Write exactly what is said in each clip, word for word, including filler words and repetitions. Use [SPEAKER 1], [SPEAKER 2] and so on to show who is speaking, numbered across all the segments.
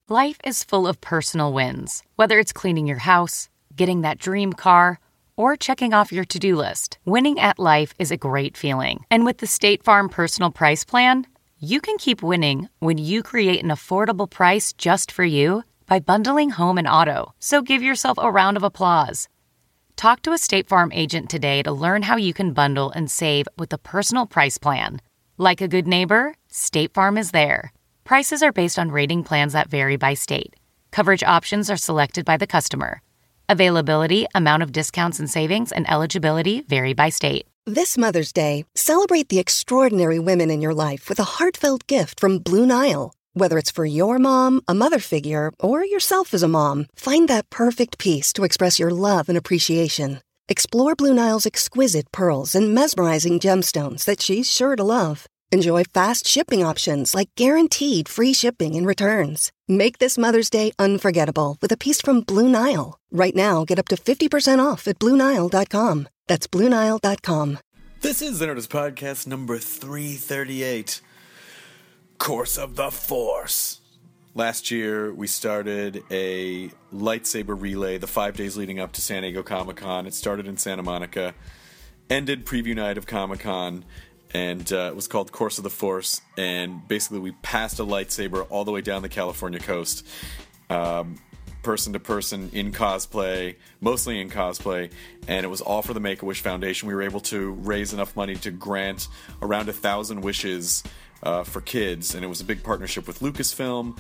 [SPEAKER 1] Life is full of personal wins, whether it's cleaning your house, getting that dream car, or checking off your to-do list. Winning at life is a great feeling. And with the State Farm Personal Price Plan, you can keep winning when you create an affordable price just for you by bundling home and auto. So give yourself a round of applause. Talk to a State Farm agent today to learn how you can bundle and save with the Personal Price Plan. Like a good neighbor, State Farm is there. Prices are based on rating plans that vary by state. Coverage options are selected by the customer. Availability, amount of discounts and savings, and eligibility vary by state.
[SPEAKER 2] This Mother's Day, celebrate the extraordinary women in your life with a heartfelt gift from Blue Nile. Whether it's for your mom, a mother figure, or yourself as a mom, find that perfect piece to express your love and appreciation. Explore Blue Nile's exquisite pearls and mesmerizing gemstones that she's sure to love. Enjoy fast shipping options like guaranteed free shipping and returns. Make this Mother's Day unforgettable with a piece from Blue Nile. Right now, get up to fifty percent off at Blue Nile dot com. That's Blue Nile dot com.
[SPEAKER 3] This is the Nerdist Podcast number three thirty-eight, Course of the Force. Last year, we started a lightsaber relay the five days leading up to San Diego Comic-Con. It started in Santa Monica, ended preview night of Comic-Con, and uh, it was called Course of the Force, and basically we passed a lightsaber all the way down the California coast, um, person to person, in cosplay, mostly in cosplay, and it was all for the Make-A-Wish Foundation. We were able to raise enough money to grant around a thousand wishes uh, for kids, and it was a big partnership with Lucasfilm,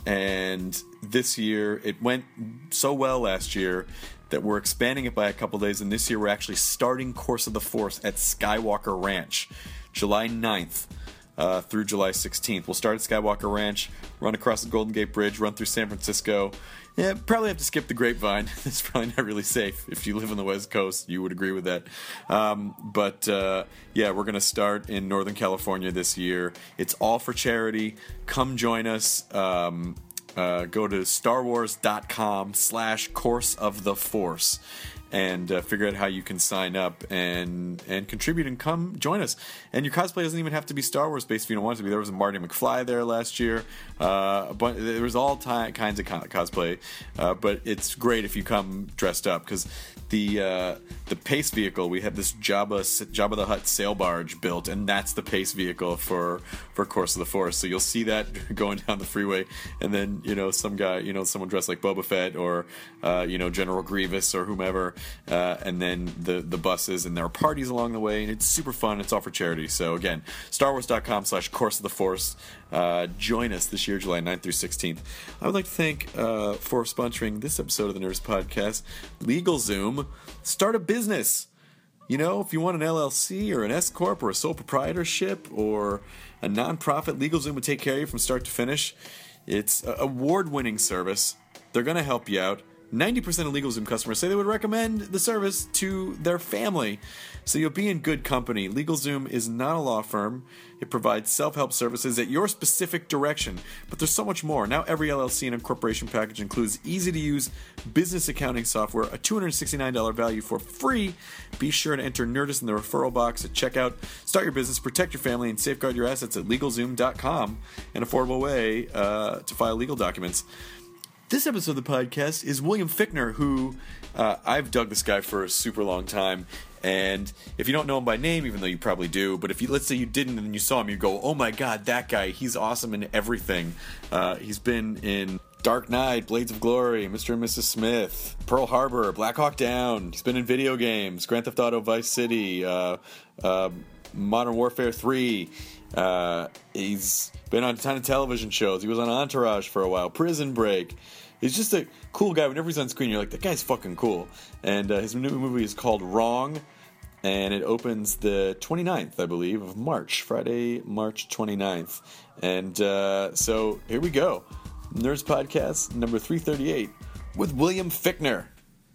[SPEAKER 3] and this year, it went so well last year that we're expanding it by a couple days, and this year we're actually starting Course of the Force at Skywalker Ranch, July ninth uh, through July sixteenth. We'll start at Skywalker Ranch, run across the Golden Gate Bridge, run through San Francisco. Yeah, probably have to skip the Grapevine. It's probably not really safe. If you live on the West Coast, you would agree with that. Um, but, uh, yeah, we're going to start in Northern California this year. It's all for charity. Come join us. Um, uh, go to starwars.com slash Course of the Force. And uh, figure out how you can sign up and and contribute and come join us. And your cosplay doesn't even have to be Star Wars based if you don't want it to be. There was a Marty McFly there last year. Uh, but there was all ty- kinds of cosplay. Uh, but it's great if you come dressed up because the uh, the Pace vehicle, we have this Jabba Jabba the Hutt sail barge built, and that's the Pace vehicle for for Course of the Force. So you'll see that going down the freeway, and then you know some guy, you know someone dressed like Boba Fett or uh, you know General Grievous or whomever. Uh, and then the, the buses, and there are parties along the way, and it's super fun. It's all for charity. So again, starwars.com slash Course of the Force. Uh, join us this year, July ninth through sixteenth. I would like to thank, uh, for sponsoring this episode of the Nerdist Podcast, LegalZoom. Start a business. You know, if you want an L L C or an S-Corp or a sole proprietorship or a nonprofit, LegalZoom would take care of you from start to finish. It's an award-winning service. They're going to help you out. ninety percent of LegalZoom customers say they would recommend the service to their family, so you'll be in good company. LegalZoom is not a law firm. It provides self-help services at your specific direction, but there's so much more. Now every L L C and incorporation package includes easy-to-use business accounting software, a two hundred sixty-nine dollars value for free. Be sure to enter Nerdist in the referral box at checkout. Start your business, protect your family, and safeguard your assets at LegalZoom dot com, an affordable way uh, to file legal documents. This episode of the podcast is William Fichtner, who uh, I've dug this guy for a super long time. And if you don't know him by name, even though you probably do, but if you let's say you didn't and you saw him, you go, "Oh my God, that guy! He's awesome in everything." Uh, he's been in Dark Knight, Blades of Glory, Mister and Missus Smith, Pearl Harbor, Black Hawk Down. He's been in video games, Grand Theft Auto, Vice City, uh, uh, Modern Warfare three. Uh, he's been on a ton of television shows. He was on Entourage for a while, Prison Break. He's just a cool guy. Whenever he's on screen, you're like, that guy's fucking cool. And uh, his new movie is called Wrong, and it opens the twenty-ninth, I believe, of March. Friday, March twenty-ninth. And uh, so here we go. Nerds Podcast number three thirty-eight with William Fichtner.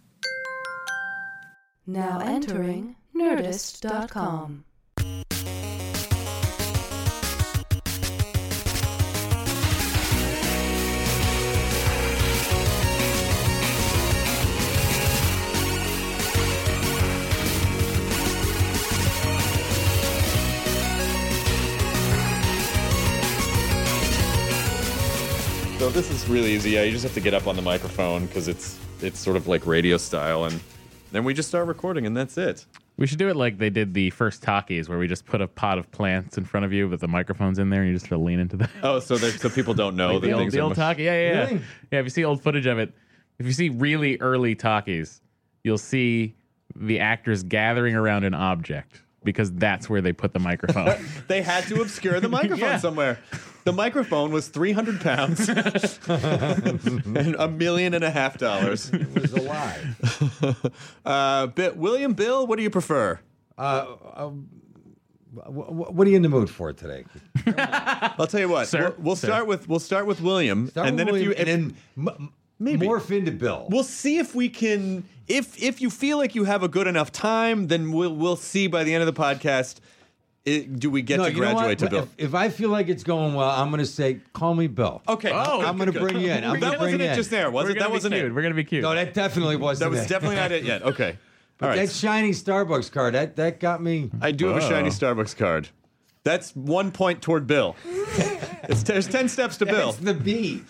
[SPEAKER 4] Now entering Nerdist dot com.
[SPEAKER 3] So this is really easy. Yeah, you just have to get up on the microphone because it's it's sort of like radio style, and then we just start recording, and that's it.
[SPEAKER 5] We should do it like they did the first talkies, where we just put a pot of plants in front of you, but the microphone's in there, and you just sort of lean into that.
[SPEAKER 3] Oh, so there, so people don't know
[SPEAKER 5] Like
[SPEAKER 3] that
[SPEAKER 5] the old,
[SPEAKER 3] things
[SPEAKER 5] the
[SPEAKER 3] are
[SPEAKER 5] old
[SPEAKER 3] much-
[SPEAKER 5] talkie. Yeah, yeah, yeah.
[SPEAKER 6] Really?
[SPEAKER 5] Yeah, if you see old footage of it, if you see really early talkies, you'll see the actors gathering around an object because that's where they put the microphone.
[SPEAKER 3] They had to obscure the microphone
[SPEAKER 5] Yeah.
[SPEAKER 3] somewhere. The microphone was three hundred pounds and a million and a half dollars.
[SPEAKER 6] It was alive.
[SPEAKER 3] Uh, Bit William, Bill, what do you prefer?
[SPEAKER 6] Uh, um, wh- wh- what are you in the mood for today?
[SPEAKER 3] I'll tell you what.
[SPEAKER 5] Sir?
[SPEAKER 3] We'll, we'll
[SPEAKER 5] Sir.
[SPEAKER 3] start with we'll start with William,
[SPEAKER 6] Start
[SPEAKER 3] and
[SPEAKER 6] with
[SPEAKER 3] then
[SPEAKER 6] William,
[SPEAKER 3] if you if,
[SPEAKER 6] and then m-
[SPEAKER 3] Maybe.
[SPEAKER 6] morph into Bill.
[SPEAKER 3] we'll see if we can if if you feel like you have a good enough time, then we'll we'll see by the end of the podcast. It, do we get
[SPEAKER 6] no,
[SPEAKER 3] to
[SPEAKER 6] you know
[SPEAKER 3] graduate
[SPEAKER 6] what?
[SPEAKER 3] to Bill?
[SPEAKER 6] If, if I feel like it's going well, I'm going to say, call me Bill.
[SPEAKER 3] Okay.
[SPEAKER 5] Oh,
[SPEAKER 3] good,
[SPEAKER 6] I'm
[SPEAKER 3] good,
[SPEAKER 6] going to
[SPEAKER 3] good.
[SPEAKER 6] bring you in. I'm
[SPEAKER 3] That
[SPEAKER 6] going to bring
[SPEAKER 3] wasn't
[SPEAKER 6] you
[SPEAKER 3] it
[SPEAKER 6] in.
[SPEAKER 3] just there, was
[SPEAKER 5] We're
[SPEAKER 3] it?
[SPEAKER 5] gonna
[SPEAKER 3] That
[SPEAKER 5] be
[SPEAKER 3] wasn't
[SPEAKER 5] cute.
[SPEAKER 3] it.
[SPEAKER 5] We're gonna be cute.
[SPEAKER 6] No, that definitely wasn't
[SPEAKER 3] That was
[SPEAKER 6] it.
[SPEAKER 3] definitely not it yet. Okay. All right.
[SPEAKER 6] That shiny Starbucks card, that, that got me.
[SPEAKER 3] I do have a
[SPEAKER 5] Whoa.
[SPEAKER 3] shiny Starbucks card. That's one point toward Bill. It's there's ten steps to Bill.
[SPEAKER 6] It's the B.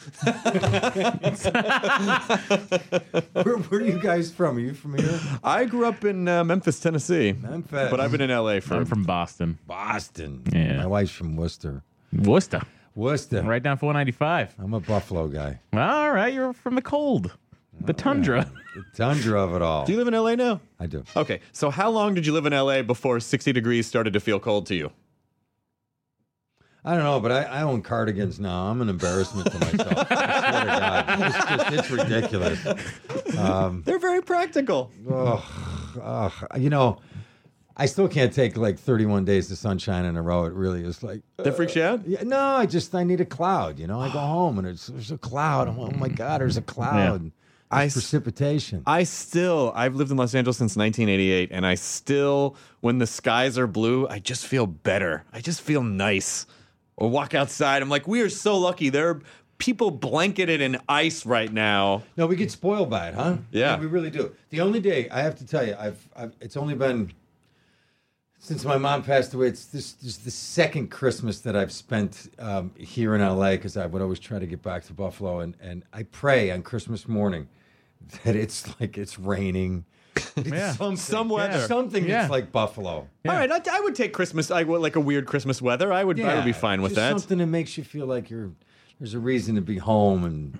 [SPEAKER 6] where, where are you guys from? Are you from here?
[SPEAKER 3] I grew up in uh, Memphis, Tennessee.
[SPEAKER 6] Memphis.
[SPEAKER 3] But I've been in L A for.
[SPEAKER 5] I'm from Boston.
[SPEAKER 6] Boston.
[SPEAKER 5] Yeah.
[SPEAKER 6] My wife's from Worcester.
[SPEAKER 5] Worcester.
[SPEAKER 6] Worcester.
[SPEAKER 5] Right down four ninety-five.
[SPEAKER 6] I'm a Buffalo guy.
[SPEAKER 5] All right, you're from the cold. The tundra.
[SPEAKER 6] The tundra of it all.
[SPEAKER 3] Do you live in L A now?
[SPEAKER 6] I do.
[SPEAKER 3] Okay. So how long did you live in L A before sixty degrees started to feel cold to you?
[SPEAKER 6] I don't know, but I, I own cardigans now. I'm an embarrassment to myself. I swear to God. It's, just, it's ridiculous. Um,
[SPEAKER 3] They're very practical.
[SPEAKER 6] ugh, ugh. You know, I still can't take like thirty-one days of sunshine in a row. It really is like.
[SPEAKER 3] That freaks you out?
[SPEAKER 6] Yeah, no, I just I need a cloud. You know, I go home and it's, there's a cloud. I'm like, oh my God, there's a cloud.
[SPEAKER 3] I
[SPEAKER 6] There's
[SPEAKER 3] s-
[SPEAKER 6] precipitation.
[SPEAKER 3] I still, I've lived in Los Angeles since nineteen eighty-eight, and I still, when the skies are blue, I just feel better. I just feel nice. Or walk outside, I'm like, we are so lucky. There are people blanketed in ice right now.
[SPEAKER 6] No, we get spoiled by it, huh?
[SPEAKER 3] Yeah.
[SPEAKER 6] we really do. The only day I have to tell you, I've, I've it's only been since my mom passed away. It's this, this is the second Christmas that I've spent um, here in L A because I would always try to get back to Buffalo, and and I pray on Christmas morning that it's like it's raining. It's
[SPEAKER 5] Yeah.
[SPEAKER 6] something,
[SPEAKER 3] Some weather.
[SPEAKER 6] something
[SPEAKER 5] Yeah.
[SPEAKER 6] that's like Buffalo.
[SPEAKER 3] All right, I, I would take Christmas, I would like a weird Christmas weather. I would, I would be fine with
[SPEAKER 6] just
[SPEAKER 3] that.
[SPEAKER 6] Something that makes you feel like you're there's a reason to be home, and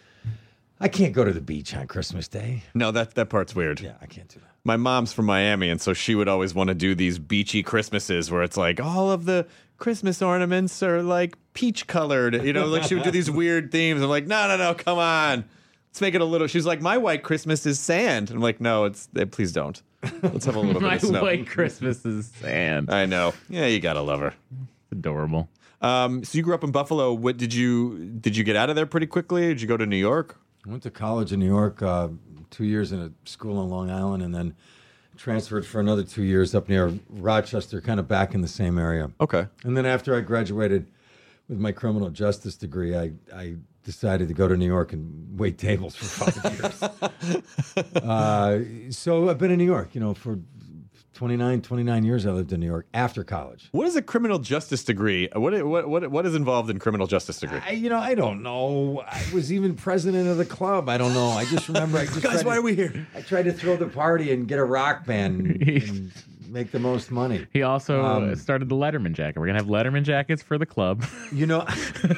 [SPEAKER 6] I can't go to the beach on Christmas Day.
[SPEAKER 3] No, that, that part's weird.
[SPEAKER 6] Yeah, I can't do that.
[SPEAKER 3] My mom's from Miami, and so she would always want to do these beachy Christmases where it's like all of the Christmas ornaments are like peach colored. You know, like she would do these weird themes. I'm like, no, no, no, come on. Let's make it a little. She's like, my white Christmas is sand. I'm like, no, it's eh, please don't. Let's have a little bit
[SPEAKER 5] My
[SPEAKER 3] of snow.
[SPEAKER 5] white Christmas is sand.
[SPEAKER 3] I know. Yeah, you gotta love her.
[SPEAKER 5] Adorable.
[SPEAKER 3] Um, so you grew up in Buffalo. What did you did you get out of there pretty quickly? Did you go to New York?
[SPEAKER 6] I went to college in New York, uh, two years in a school on Long Island, and then transferred for another two years up near Rochester, kind of back in the same area.
[SPEAKER 3] Okay.
[SPEAKER 6] And then after I graduated with my criminal justice degree, I, I decided to go to New York and wait tables for five years. uh, so I've been in New York, you know, for twenty-nine, twenty-nine years I lived in New York after college.
[SPEAKER 3] What is a criminal justice degree? What what what what is involved in criminal justice degree?
[SPEAKER 6] I, you know, I don't know. I was even president of the club. I don't know. I just remember. I just
[SPEAKER 3] Guys,
[SPEAKER 6] tried
[SPEAKER 3] why
[SPEAKER 6] to-
[SPEAKER 3] are we here?
[SPEAKER 6] I tried to throw the party and get a rock band and, and make the most money.
[SPEAKER 5] He also
[SPEAKER 6] Um,
[SPEAKER 5] uh, started the Letterman jacket. We're gonna have Letterman jackets for the club.
[SPEAKER 6] You know,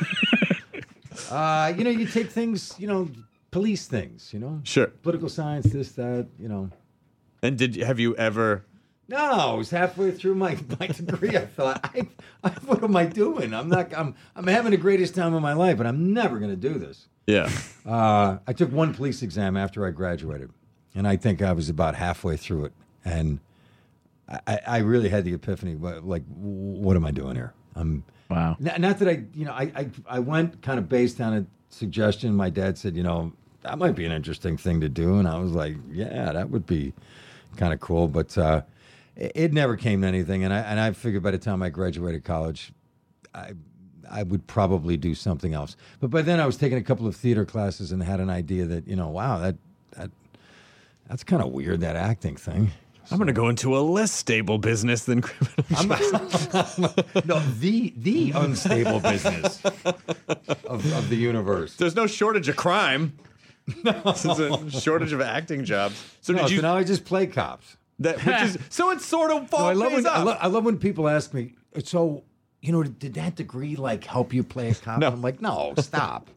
[SPEAKER 6] uh, you know, you take things, you know, police things, you know,
[SPEAKER 3] Sure.
[SPEAKER 6] political science, this, that, you know.
[SPEAKER 3] And did have you ever?
[SPEAKER 6] No, I was halfway through my, my degree. I thought, I, I, what am I doing? I'm not. I'm. I'm having the greatest time of my life, but I'm never going to do this.
[SPEAKER 3] Yeah.
[SPEAKER 6] Uh, I took one police exam after I graduated, and I think I was about halfway through it, and I, I really had the epiphany. But like, what am I doing here? I'm
[SPEAKER 5] Wow.
[SPEAKER 6] not, not that I, you know, I, I I went kind of based on a suggestion. My dad said, you know, that might be an interesting thing to do, and I was like, yeah, that would be kind of cool, but. Uh, It never came to anything, and I and I figured by the time I graduated college, I I would probably do something else. But by then I was taking a couple of theater classes and had an idea that, you know, wow, that that that's kind of weird, that acting thing.
[SPEAKER 7] I'm going to go into a less stable business than criminal
[SPEAKER 6] I'm,
[SPEAKER 7] justice.
[SPEAKER 6] no, the the unstable business of, of the universe.
[SPEAKER 7] There's no shortage of crime. There's a shortage of acting jobs. So
[SPEAKER 6] No,
[SPEAKER 7] did you?
[SPEAKER 6] so now I just play cops.
[SPEAKER 7] that which is so it's sort of fall
[SPEAKER 6] No, I love
[SPEAKER 7] pays
[SPEAKER 6] when I,
[SPEAKER 7] off.
[SPEAKER 6] lo- I love when people ask me. So, you know, did that degree like help you play a cop?
[SPEAKER 7] No.
[SPEAKER 6] I'm like, no, stop.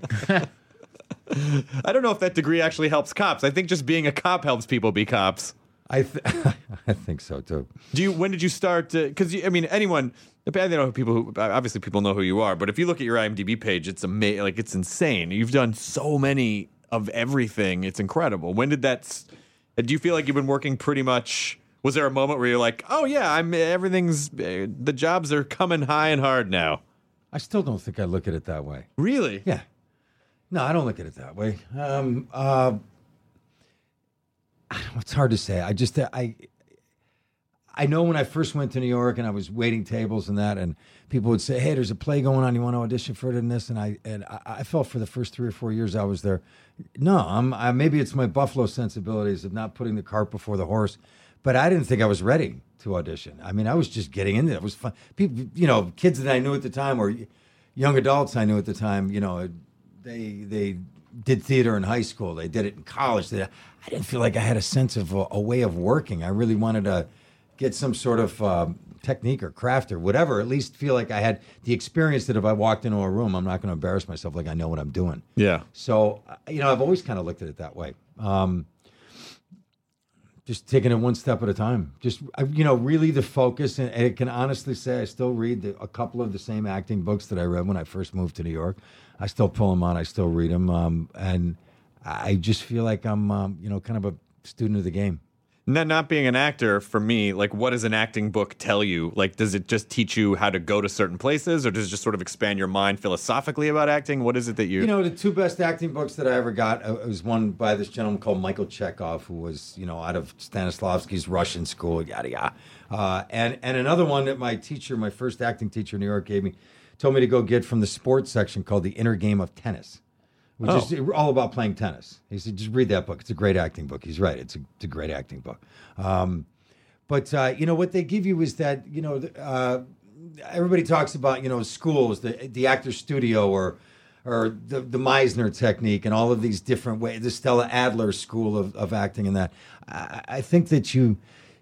[SPEAKER 7] I don't know if that degree actually helps cops. I think just being a cop helps people be cops.
[SPEAKER 6] I th- I think so too.
[SPEAKER 7] Do you? When did you start? Because I mean, anyone. I know people who obviously people know who you are, but if you look at your IMDb page, it's amazing. Like it's insane. You've done so many of everything. It's incredible. When did that? s- Do you feel like you've been working pretty much? Was there a moment where you're like, oh yeah, I'm everything's uh, the jobs are coming high and hard now?
[SPEAKER 6] I still don't think I look at it that way.
[SPEAKER 7] Really?
[SPEAKER 6] Yeah. No, I don't look at it that way. Um, uh, I don't know, it's hard to say. I just I I know when I first went to New York and I was waiting tables and that, and people would say, "Hey, there's a play going on. You want to audition for it and this?" And I and I, I felt for the first three or four years I was there, no, I'm I, maybe it's my Buffalo sensibilities of not putting the cart before the horse, but I didn't think I was ready to audition. I mean, I was just getting into it. It was fun. People, you know, kids that I knew at the time or young adults I knew at the time, you know, they they did theater in high school. They did it in college. They, I didn't feel like I had a sense of a, a way of working. I really wanted to get some sort of um, technique or craft or whatever, at least feel like I had the experience that if I walked into a room, I'm not going to embarrass myself, like I know what I'm doing.
[SPEAKER 7] Yeah.
[SPEAKER 6] So, uh, you know, I've always kind of looked at it that way. Um, just taking it one step at a time. Just, I- you know, really the focus. And, and I can honestly say I still read the, a couple of the same acting books that I read when I first moved to New York. I still pull them out. I still read them. Um, and I just feel like I'm, um, you know, kind of a student of the game.
[SPEAKER 7] Not, not being an actor, for me, like, what does an acting book tell you? Like, does it just teach you how to go to certain places, or does it just sort of expand your mind philosophically about acting? What is it that you...
[SPEAKER 6] You know, the two best acting books that I ever got uh, was one by this gentleman called Michael Chekhov, who was, you know, out of Stanislavski's Russian school, yada, yada. Uh, and, and another one that my teacher, my first acting teacher in New York gave me, told me to go get from the sports section called The Inner Game of Tennis, which
[SPEAKER 7] Oh.
[SPEAKER 6] is all about playing tennis. He said, just read that book. It's a great acting book. He's right. It's a, it's a great acting book. Um, but, uh, you know, what they give you is that, you know, uh, everybody talks about, you know, schools, the the actor's studio or or the, the Meisner technique and all of these different ways, the Stella Adler school of, of acting and that. I, I think that you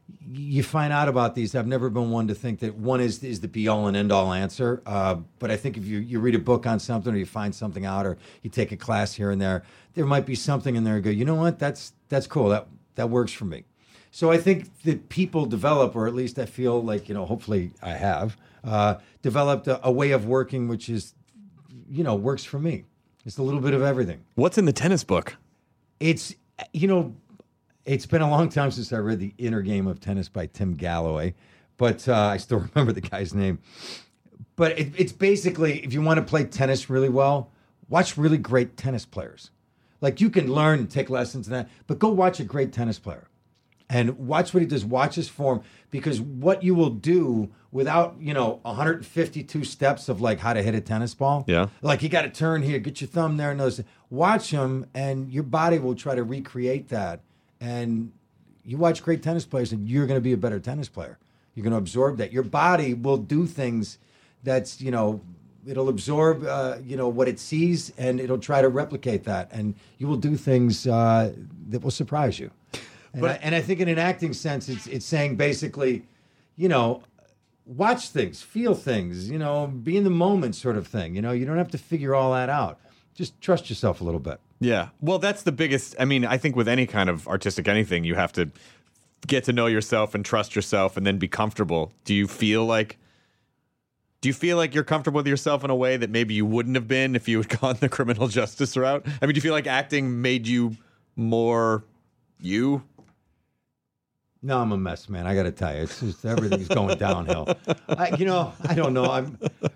[SPEAKER 6] you find out about these. I've never been one to think that one is is the be all and end all answer. Uh, but I think if you, you read a book on something or you find something out or you take a class here and there, there might be something in there and go, you know what, that's that's cool. That that works for me. So I think that people develop, or at least I feel like, you know, hopefully I have, uh, developed a, a way of working which is, you know, works for me. It's a little bit of everything.
[SPEAKER 7] What's in the tennis book?
[SPEAKER 6] It's, you know, it's been a long time since I read The Inner Game of Tennis by Tim Galloway, but uh, I still remember the guy's name. But it, it's basically, if you want to play tennis really well, watch really great tennis players. Like you can learn and take lessons in that, but go watch a great tennis player. And watch what he does. Watch his form, because what you will do without, you know, one hundred fifty-two steps of like how to hit a tennis ball.
[SPEAKER 7] Yeah.
[SPEAKER 6] Like you got to turn here, get your thumb there, and those. Watch him, and your body will try to recreate that. And you watch great tennis players, and you're going to be a better tennis player. You're going to absorb that. Your body will do things that's, you know, it'll absorb, uh, you know, what it sees, and it'll try to replicate that. And you will do things uh, that will surprise you. And,
[SPEAKER 7] But-
[SPEAKER 6] I, and I think in an acting sense, it's it's saying basically, you know, watch things, feel things, you know, be in the moment sort of thing. You know, you don't have to figure all that out. Just trust yourself a little bit.
[SPEAKER 7] Yeah. Well, that's the biggest. I mean, I think with any kind of artistic anything, you have to get to know yourself and trust yourself and then be comfortable. Do you feel like do you feel like you're comfortable with yourself in a way that maybe you wouldn't have been if you had gone the criminal justice route? I mean, do you feel like acting made you more you?
[SPEAKER 6] No, I'm a mess, man. I got to tell you, it's just everything's going downhill. I, you know, I don't know. I'm.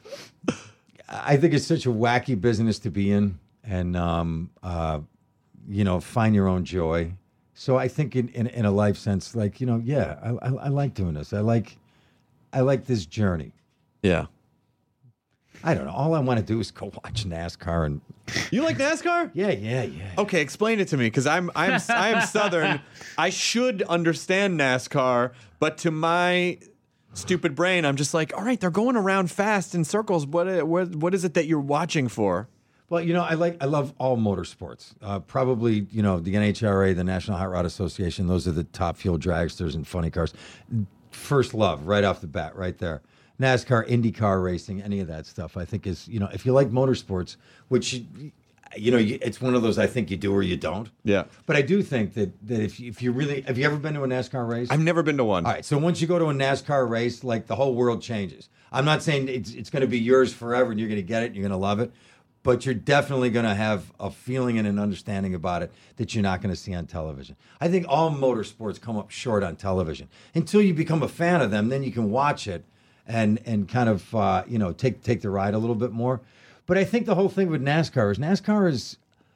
[SPEAKER 6] I think it's such a wacky business to be in, and um, uh, you know, find your own joy. So I think, in, in in a life sense, like you know, yeah, I, I I like doing this. I like, I like this journey.
[SPEAKER 7] Yeah.
[SPEAKER 6] I don't know. All I want to do is go watch NASCAR and
[SPEAKER 7] You like NASCAR?
[SPEAKER 6] yeah, yeah, yeah.
[SPEAKER 7] Okay, explain it to me because I'm I'm I am Southern. I should understand NASCAR, but to my stupid brain, I'm just like, all right, they're going around fast in circles. What what what is it that you're watching for?
[SPEAKER 6] Well, you know, I like I love all motorsports. Uh, probably, you know, the N H R A, the National Hot Rod Association. Those are the top fuel dragsters and funny cars. First love, right off the bat, right there. NASCAR, IndyCar racing, any of that stuff. I think is, you know, if you like motorsports, which, you know, you, it's one of those I think you do or you don't.
[SPEAKER 7] Yeah.
[SPEAKER 6] But I do think that that if you, if you really have you ever been to a NASCAR race?
[SPEAKER 7] I've never been to one.
[SPEAKER 6] All right, so once you go to a NASCAR race, like the whole world changes. I'm not saying it's it's going to be yours forever and you're going to get it, and you're going to love it. But you're definitely going to have a feeling and an understanding about it that you're not going to see on television. I think all motorsports come up short on television. Until you become a fan of them, then you can watch it and and kind of uh, you know take take the ride a little bit more. But I think the whole thing with NASCAR is NASCAR is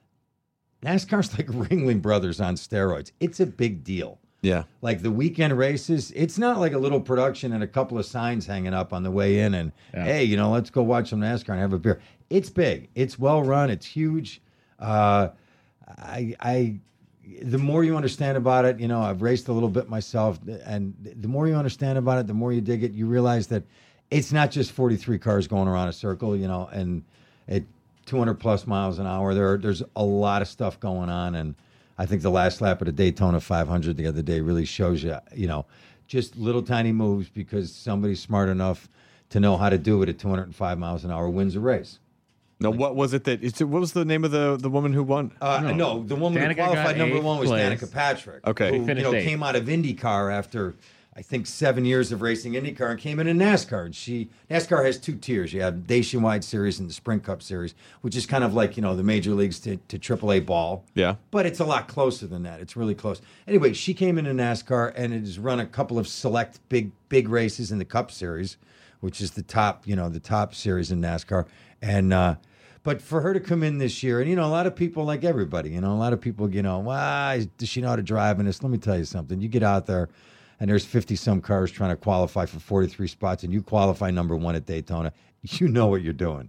[SPEAKER 6] NASCAR's like Ringling Brothers on steroids. It's a big deal.
[SPEAKER 7] Yeah.
[SPEAKER 6] Like the weekend races, it's not like a little production and a couple of signs hanging up on the way in and,
[SPEAKER 5] Yeah.
[SPEAKER 6] hey, you know, let's go watch some NASCAR and have a beer. It's big. It's well run. It's huge. Uh, I, I, the more you understand about it, you know, I've raced a little bit myself, and the more you understand about it, the more you dig it, you realize that it's not just forty-three cars going around a circle, you know, and at two hundred plus miles an hour, there, there's a lot of stuff going on. And I think the last lap of the Daytona five hundred the other day really shows you, you know, just little tiny moves because somebody's smart enough to know how to do it at two hundred five miles an hour wins a race.
[SPEAKER 7] No, what was it that? It's, what was the name of the, the woman who won?
[SPEAKER 6] Uh, no. no, the woman
[SPEAKER 5] Danica
[SPEAKER 6] who qualified
[SPEAKER 5] got
[SPEAKER 6] number
[SPEAKER 5] eighth
[SPEAKER 6] one was
[SPEAKER 5] place.
[SPEAKER 6] Danica Patrick.
[SPEAKER 7] Okay.
[SPEAKER 6] who you
[SPEAKER 5] Finished
[SPEAKER 6] know,
[SPEAKER 5] eighth.
[SPEAKER 6] came out of IndyCar after I think seven years of racing IndyCar and came into NASCAR. And she NASCAR has two tiers. You have Nationwide Series and the Sprint Cup Series, which is kind of like, you know, the major leagues to, to triple A ball.
[SPEAKER 7] Yeah.
[SPEAKER 6] But it's a lot closer than that. It's really close. Anyway, she came into NASCAR and has run a couple of select big big races in the Cup Series, which is the top, you know, the top series in NASCAR. And uh, but for her to come in this year, and you know, a lot of people, like everybody, you know, a lot of people, you know, why does she know how to drive in this? Let me tell you something. You get out there, and there's fifty some cars trying to qualify for forty-three spots, and you qualify number one at Daytona. You know what you're doing.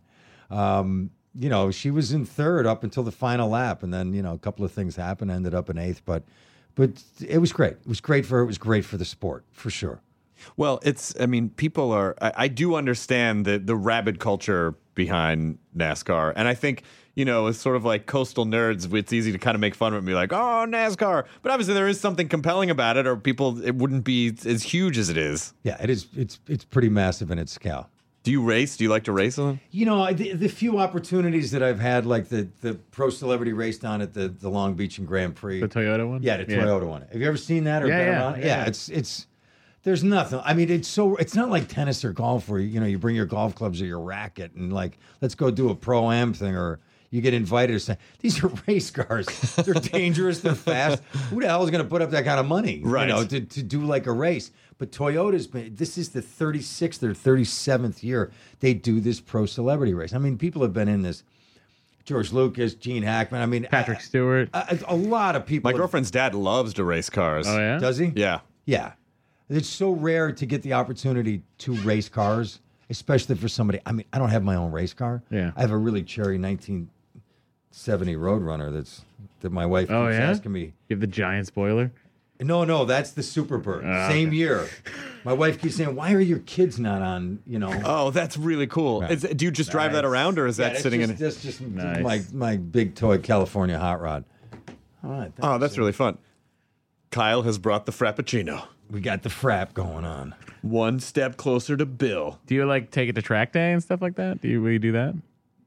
[SPEAKER 6] Um, you know, she was in third up until the final lap, and then you know, a couple of things happened. Ended up in eighth, but but it was great. It was great for her. It was great for the sport, for sure.
[SPEAKER 7] Well, it's, I mean, people are, I, I do understand the, the rabid culture behind NASCAR. And I think, you know, as sort of like coastal nerds, it's easy to kind of make fun of it and be like, oh, NASCAR. But obviously there is something compelling about it, or people, it wouldn't be as huge as it is.
[SPEAKER 6] Yeah, it is. It's it's pretty massive in its scale.
[SPEAKER 7] Do you race? Do you like to race on them?
[SPEAKER 6] You know, the, the few opportunities that I've had, like the, the pro celebrity race down at the, the Long Beach and Grand Prix.
[SPEAKER 5] The Toyota one?
[SPEAKER 6] Yeah, the Toyota one. Have you ever seen that or
[SPEAKER 5] Yeah,
[SPEAKER 6] been
[SPEAKER 5] yeah,
[SPEAKER 6] around?
[SPEAKER 5] yeah,
[SPEAKER 6] Yeah,
[SPEAKER 5] yeah.
[SPEAKER 6] it's it's there's nothing. I mean, it's so it's not like tennis or golf where you know you bring your golf clubs or your racket and like let's go do a pro am thing, or you get invited to say these are race cars. They're dangerous. They're fast. Who the hell is going to put up that kind of money?
[SPEAKER 7] Right.
[SPEAKER 6] You know, to, to do like a race. But Toyota's been, this is the thirty-sixth or thirty-seventh year they do this pro celebrity race. I mean, people have been in this. George Lucas, Gene Hackman. I mean,
[SPEAKER 5] Patrick Stewart.
[SPEAKER 6] A, a, a lot of people.
[SPEAKER 7] My
[SPEAKER 6] have-
[SPEAKER 7] girlfriend's dad loves to race cars.
[SPEAKER 5] Oh, yeah?
[SPEAKER 6] Does he?
[SPEAKER 7] Yeah.
[SPEAKER 6] Yeah. It's so rare to get the opportunity to race cars, especially for somebody. I mean, I don't have my own race car.
[SPEAKER 5] Yeah.
[SPEAKER 6] I have a really cherry nineteen seventy Roadrunner that's that my wife
[SPEAKER 5] Oh,
[SPEAKER 6] keeps
[SPEAKER 5] yeah?
[SPEAKER 6] asking me.
[SPEAKER 5] You have the giant spoiler?
[SPEAKER 6] No, no, that's the Superbird.
[SPEAKER 5] Ah,
[SPEAKER 6] Same
[SPEAKER 5] okay.
[SPEAKER 6] year. My wife keeps saying, "Why are your kids not on?" You know.
[SPEAKER 7] Oh, that's really cool.
[SPEAKER 6] Right.
[SPEAKER 7] Is, do you just drive that
[SPEAKER 6] Nice.
[SPEAKER 7] around, or is
[SPEAKER 6] Yeah,
[SPEAKER 7] that
[SPEAKER 6] that's
[SPEAKER 7] sitting
[SPEAKER 6] just,
[SPEAKER 7] in?
[SPEAKER 6] That's just
[SPEAKER 5] Nice.
[SPEAKER 6] my my big toy California hot rod. All right.
[SPEAKER 7] Oh, that's really fun. Kyle has brought the Frappuccino.
[SPEAKER 6] We got the frap going on.
[SPEAKER 7] One step closer to Bill.
[SPEAKER 5] Do you like take it to track day and stuff like that? Do you, will you do that?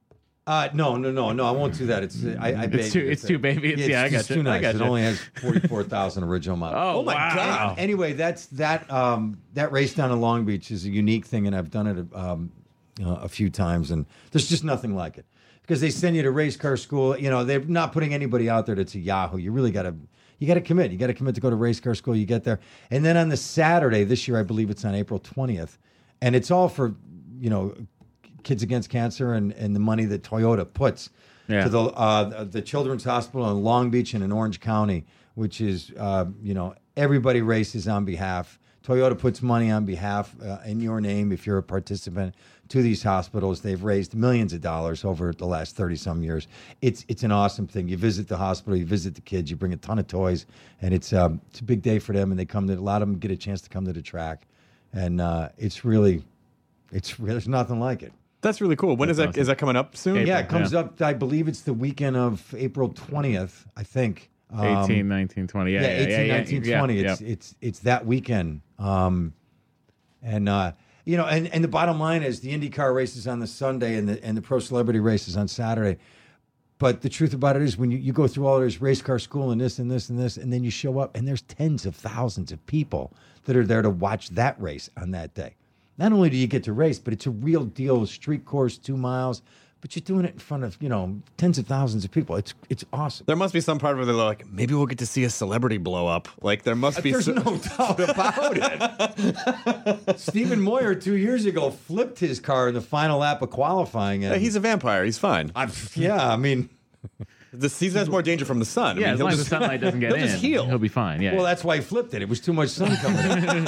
[SPEAKER 6] Uh, no, no, no, no. I won't do that. It's I. I
[SPEAKER 5] It's too- it's too baby. It's- yeah, I
[SPEAKER 6] it's just
[SPEAKER 5] gotcha.
[SPEAKER 6] too
[SPEAKER 5] I
[SPEAKER 6] nice.
[SPEAKER 5] gotcha.
[SPEAKER 6] It only has forty-four thousand original miles.
[SPEAKER 5] Oh,
[SPEAKER 7] Oh my
[SPEAKER 5] wow.
[SPEAKER 7] God.
[SPEAKER 6] Anyway, that's that. Um, that race down in Long Beach is a unique thing, and I've done it um, you know, a few times, and there's just nothing like it because they send you to race car school. You know, they're not putting anybody out there that's a Yahoo. You really got to. You got to commit. You got to commit to go to race car school. You get there, and then on the Saturday this year, I believe it's on April twentieth, and it's all for you know Kids Against Cancer and, and the money that Toyota puts
[SPEAKER 5] Yeah.
[SPEAKER 6] to the uh, the Children's Hospital in Long Beach and in Orange County, which is uh, you know everybody races on behalf Toyota puts money on behalf uh, in your name if you're a participant to these hospitals. They've raised millions of dollars over the last thirty some years. It's it's an awesome thing. You visit the hospital, you visit the kids, you bring a ton of toys, and it's um, it's a big day for them. And they come to a lot of them get a chance to come to the track, and uh, it's really it's there's nothing like it.
[SPEAKER 7] That's really cool. When
[SPEAKER 5] That's
[SPEAKER 7] is that?
[SPEAKER 5] awesome.
[SPEAKER 7] Is that coming up soon?
[SPEAKER 5] April.
[SPEAKER 6] Yeah, it comes
[SPEAKER 5] Yeah.
[SPEAKER 6] up. I believe it's the weekend of April twentieth. I think. Um,
[SPEAKER 5] eighteen, nineteen, twenty. Yeah,
[SPEAKER 6] yeah,
[SPEAKER 5] yeah,
[SPEAKER 6] eighteen,
[SPEAKER 5] yeah, yeah,
[SPEAKER 6] nineteen,
[SPEAKER 5] yeah,
[SPEAKER 6] twenty.
[SPEAKER 5] yeah.
[SPEAKER 6] It's it's it's that weekend. Um, and uh, you know, and, and the bottom line is the IndyCar races on the Sunday and the and the pro celebrity races on Saturday. But the truth about it is, when you, you go through all this race car school and this and this and this, and then you show up and there's tens of thousands of people that are there to watch that race on that day. Not only do you get to race, but it's a real deal street course, two miles. But you're doing it in front of, you know, tens of thousands of people. It's it's awesome.
[SPEAKER 7] There must be some part where they're like, maybe we'll get to see a celebrity blow up. Like there must be.
[SPEAKER 6] There's
[SPEAKER 7] so-
[SPEAKER 6] no doubt about it. Stephen Moyer two years ago flipped his car in the final lap of qualifying. And
[SPEAKER 7] Yeah, he's a vampire. He's fine.
[SPEAKER 6] I, yeah, I mean,
[SPEAKER 7] The season has more danger from the sun. I
[SPEAKER 5] Yeah,
[SPEAKER 7] mean,
[SPEAKER 5] as
[SPEAKER 7] he'll
[SPEAKER 5] long as the
[SPEAKER 7] just-
[SPEAKER 5] sunlight doesn't get
[SPEAKER 7] he'll
[SPEAKER 5] in,
[SPEAKER 7] just heal.
[SPEAKER 5] he'll be fine. Yeah.
[SPEAKER 6] well, that's why he flipped it. It was too much sun coming in.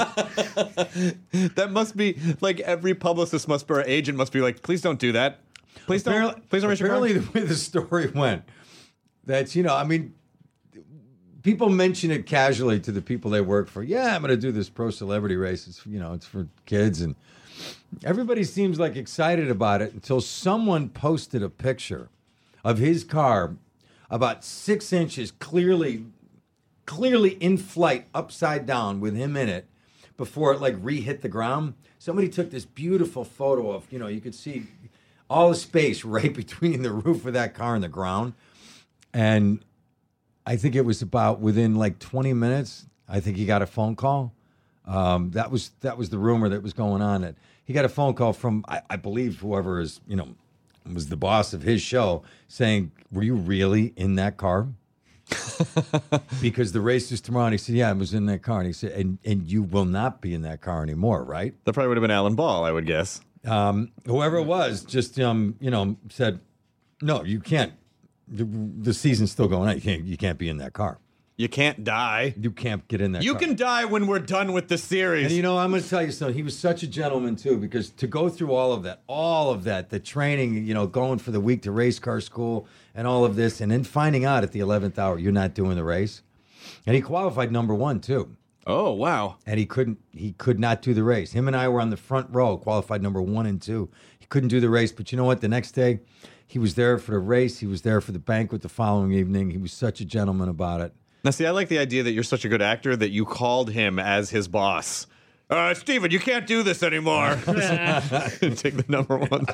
[SPEAKER 7] That must be like every publicist must or agent must be like, please don't do that. Please don't.
[SPEAKER 6] Apparently,
[SPEAKER 7] Please don't race your car.
[SPEAKER 6] apparently the way the story went, that's, you know, I mean, people mention it casually to the people they work for. Yeah, I'm going to do this pro celebrity race. It's, you know, it's for kids. And everybody seems like excited about it until someone posted a picture of his car about six inches clearly, clearly in flight, upside down with him in it before it like re-hit the ground. Somebody took this beautiful photo of, you know, you could see all the space right between the roof of that car and the ground. And I think it was about within like twenty minutes, I think he got a phone call. Um, that was that was the rumor that was going on. That he got a phone call from, I, I believe, whoever is, you know, was the boss of his show saying, were you really in that car? Because the race is tomorrow. And he said, yeah, I was in that car. And he said, and, and you will not be in that car anymore, right?
[SPEAKER 7] That probably would have been Alan Ball, I would guess.
[SPEAKER 6] Um, whoever it was just, um, you know, said, no, you can't. The, the season's still going on. You can't, you can't be in that car.
[SPEAKER 7] You can't die.
[SPEAKER 6] You can't get in that
[SPEAKER 7] You
[SPEAKER 6] car.
[SPEAKER 7] can die when we're done with the series.
[SPEAKER 6] And you know, I'm going to tell you something. He was such a gentleman too, because to go through all of that, all of that, the training, you know, going for the week to race car school and all of this, and then finding out at the eleventh hour you're not doing the race, and he qualified number one too,
[SPEAKER 7] oh, wow.
[SPEAKER 6] and he couldn't, he could not do the race. Him and I were on the front row, qualified number one and two. He couldn't do the race, but you know what? The next day, he was there for the race. He was there for the banquet the following evening. He was such a gentleman about it.
[SPEAKER 7] Now, see, I like the idea that you're such a good actor that you called him as his boss. Uh, Steven, you can't do this anymore. Take the number one.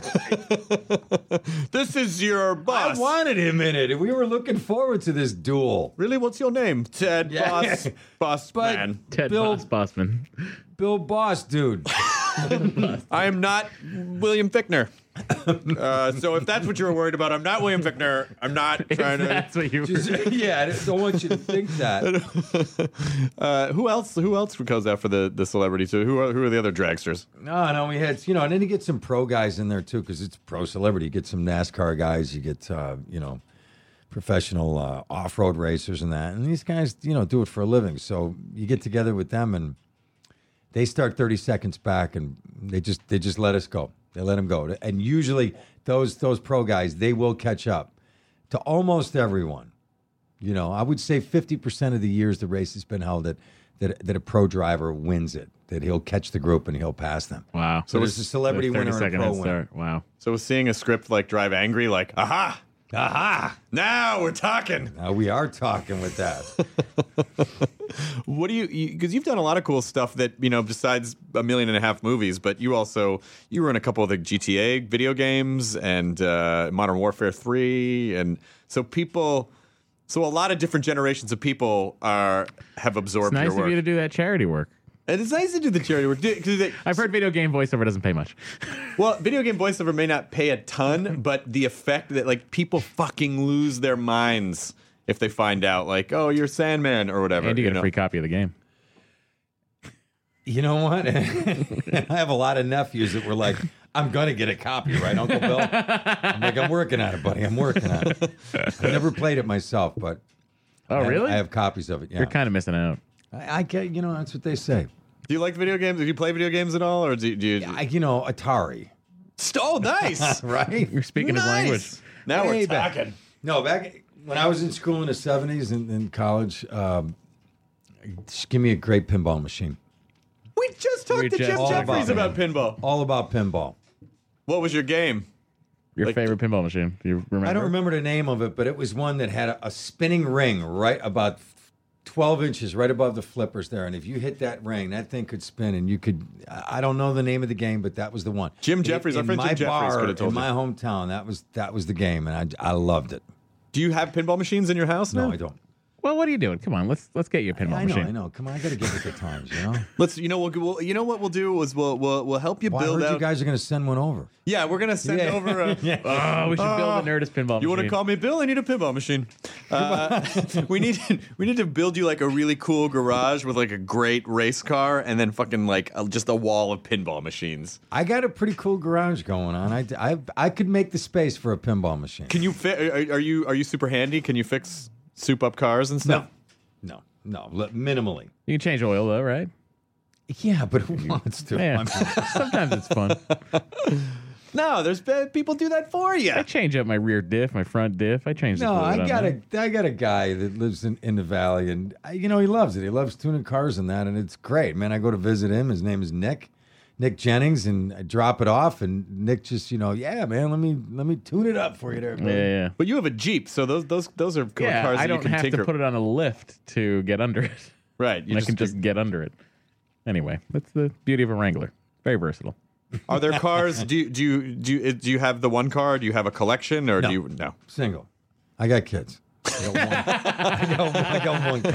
[SPEAKER 7] This is your boss.
[SPEAKER 6] I wanted him in it, and we were looking forward to this duel.
[SPEAKER 7] Really? What's your name? Ted
[SPEAKER 6] Yeah.
[SPEAKER 7] Boss. Boss
[SPEAKER 6] But-
[SPEAKER 7] Man.
[SPEAKER 5] Ted
[SPEAKER 6] Bill-
[SPEAKER 5] Boss Bossman.
[SPEAKER 6] Bill Boss, dude.
[SPEAKER 7] I am not William Fichtner. Uh, so if that's what you were worried about, I'm not William Fichtner. I'm not trying to.
[SPEAKER 5] That's what you.
[SPEAKER 6] Just, yeah, I just don't want you to think that.
[SPEAKER 7] Uh, who else? Who else goes out for the, the celebrity too? Who are who are the other dragsters?
[SPEAKER 6] No, no, we had, you know, and then you get some pro guys in there too, because it's pro celebrity. You get some NASCAR guys, you get, uh, you know, professional uh, off road racers and that. And these guys, you know, do it for a living. So you get together with them and they start thirty seconds back and they just they just let us go. They let them go. And usually those those pro guys, they will catch up to almost everyone. You know, I would say fifty percent of the years the race has been held that, that that a pro driver wins it, that he'll catch the group and he'll pass them.
[SPEAKER 5] Wow.
[SPEAKER 6] So there's a celebrity
[SPEAKER 5] The thirty
[SPEAKER 6] winner and a
[SPEAKER 5] second
[SPEAKER 6] pro
[SPEAKER 5] head
[SPEAKER 6] winner.
[SPEAKER 5] start. Wow.
[SPEAKER 7] So was seeing a script like Drive Angry, like, aha,
[SPEAKER 6] Aha!
[SPEAKER 7] now we're talking.
[SPEAKER 6] Now we are talking with that.
[SPEAKER 7] What do you? Because you, you've done a lot of cool stuff that you know, besides a million and a half movies. But you also you were in a couple of the G T A video games and uh, Modern Warfare three, and so people. So a lot of different generations of people are have absorbed
[SPEAKER 5] It's nice
[SPEAKER 7] your
[SPEAKER 5] of
[SPEAKER 7] work.
[SPEAKER 5] you to do that charity work.
[SPEAKER 7] And it's nice to do the charity work. Do- 'cause they-
[SPEAKER 5] I've heard video game voiceover doesn't pay much.
[SPEAKER 7] Well, video game voiceover may not pay a ton, but the effect that like people fucking lose their minds if they find out, like, oh, you're Sandman or whatever.
[SPEAKER 5] And you get
[SPEAKER 7] know?
[SPEAKER 5] a free copy of the game.
[SPEAKER 6] You know what? I have a lot of nephews that were like, I'm going to get a copy, right, Uncle Bill? I'm like, I'm working on it, buddy. I'm working on it. I've never played it myself, but
[SPEAKER 5] Oh,
[SPEAKER 6] I have-
[SPEAKER 5] really?
[SPEAKER 6] I have copies of it, yeah.
[SPEAKER 5] You're kind of missing out.
[SPEAKER 6] I, I get, you know, that's what they say.
[SPEAKER 7] Do you like video games? Do you play video games at all, or do, do you?
[SPEAKER 6] I, you know, Atari.
[SPEAKER 7] Oh, nice.
[SPEAKER 6] Right?
[SPEAKER 5] You're speaking his
[SPEAKER 7] Nice.
[SPEAKER 5] language.
[SPEAKER 7] Now
[SPEAKER 6] Way
[SPEAKER 7] we're
[SPEAKER 6] back.
[SPEAKER 7] talking.
[SPEAKER 6] No, back when I was in school in the seventies and in college, um, just give me a great pinball machine.
[SPEAKER 7] We just talked
[SPEAKER 5] We
[SPEAKER 7] to
[SPEAKER 5] just-
[SPEAKER 7] Jeff
[SPEAKER 5] All
[SPEAKER 7] Jeffries
[SPEAKER 6] about
[SPEAKER 7] about pinball.
[SPEAKER 6] All about pinball.
[SPEAKER 7] What was your game?
[SPEAKER 5] Your
[SPEAKER 7] Like-
[SPEAKER 5] favorite pinball machine? Do you remember?
[SPEAKER 6] I don't remember the name of it, but it was one that had a, a spinning ring right about twelve inches right above the flippers there. And if you hit that ring, that thing could spin and you could, I I don't know the name of the game, but that was the one.
[SPEAKER 7] Jim
[SPEAKER 6] In-
[SPEAKER 7] Jeffries, our
[SPEAKER 6] in
[SPEAKER 7] friend
[SPEAKER 6] my
[SPEAKER 7] Jim Jeffries
[SPEAKER 6] bar,
[SPEAKER 7] could have told
[SPEAKER 6] in
[SPEAKER 7] you.
[SPEAKER 6] my hometown, that was that was the game, and I, I loved it.
[SPEAKER 7] Do you have pinball machines in your house now?
[SPEAKER 6] No, I don't.
[SPEAKER 5] Well, what are you doing? Come on, let's let's get you a pinball
[SPEAKER 6] I know,
[SPEAKER 5] machine.
[SPEAKER 6] I know. Come on, I got to get with the times, you know?
[SPEAKER 7] Let's. You know. We'll, we'll. You know what we'll do is we'll. We'll. We'll help you
[SPEAKER 6] Well, I
[SPEAKER 7] build
[SPEAKER 6] heard
[SPEAKER 7] out.
[SPEAKER 6] you guys are going to send one over.
[SPEAKER 7] yeah, we're gonna send
[SPEAKER 6] Yeah.
[SPEAKER 7] over. A,
[SPEAKER 5] Oh, we should build a Nerdist pinball
[SPEAKER 7] You want to
[SPEAKER 5] machine.
[SPEAKER 7] call me Bill? I need a pinball machine. Uh, we need we need to build you like a really cool garage with like a great race car, and then fucking like a, just a wall of pinball machines.
[SPEAKER 6] I got a pretty cool garage going on. I, I, I could make the space for a pinball machine.
[SPEAKER 7] Can you fit? Are, are you are you super handy? Can you fix soup up cars and stuff?
[SPEAKER 6] No, no, no, li- minimally.
[SPEAKER 5] You can change oil though, right?
[SPEAKER 6] Yeah, but who wants to?
[SPEAKER 5] Yeah.
[SPEAKER 6] I mean,
[SPEAKER 5] Sometimes it's fun.
[SPEAKER 7] No, there's be- people do that for you.
[SPEAKER 5] I change up my rear diff, my front diff. I change the
[SPEAKER 6] no,
[SPEAKER 5] fluid
[SPEAKER 6] I
[SPEAKER 5] on
[SPEAKER 6] got
[SPEAKER 5] that.
[SPEAKER 6] a, I got a guy that lives in, in the valley, and I, you know he loves it. He loves tuning cars and that, and it's great, man. I go to visit him. His name is Nick, Nick Jennings, and I drop it off, and Nick just, you know, yeah, man, let me let me tune it up for you there,
[SPEAKER 5] Yeah,
[SPEAKER 6] buddy.
[SPEAKER 5] yeah.
[SPEAKER 7] But you have a Jeep, so those those those are
[SPEAKER 5] Yeah,
[SPEAKER 7] cars that
[SPEAKER 5] I
[SPEAKER 7] you
[SPEAKER 5] don't
[SPEAKER 7] can
[SPEAKER 5] have
[SPEAKER 7] tinker.
[SPEAKER 5] to put it on a lift to get under it.
[SPEAKER 7] Right, you
[SPEAKER 5] I can just get under it. Anyway, that's the beauty of a Wrangler. Very versatile.
[SPEAKER 7] Are there cars? Do you, do you do you, do you have the one car? Do you have a collection, or
[SPEAKER 6] No.
[SPEAKER 7] do you no?
[SPEAKER 6] Single. I got kids. I got one, I got, I got one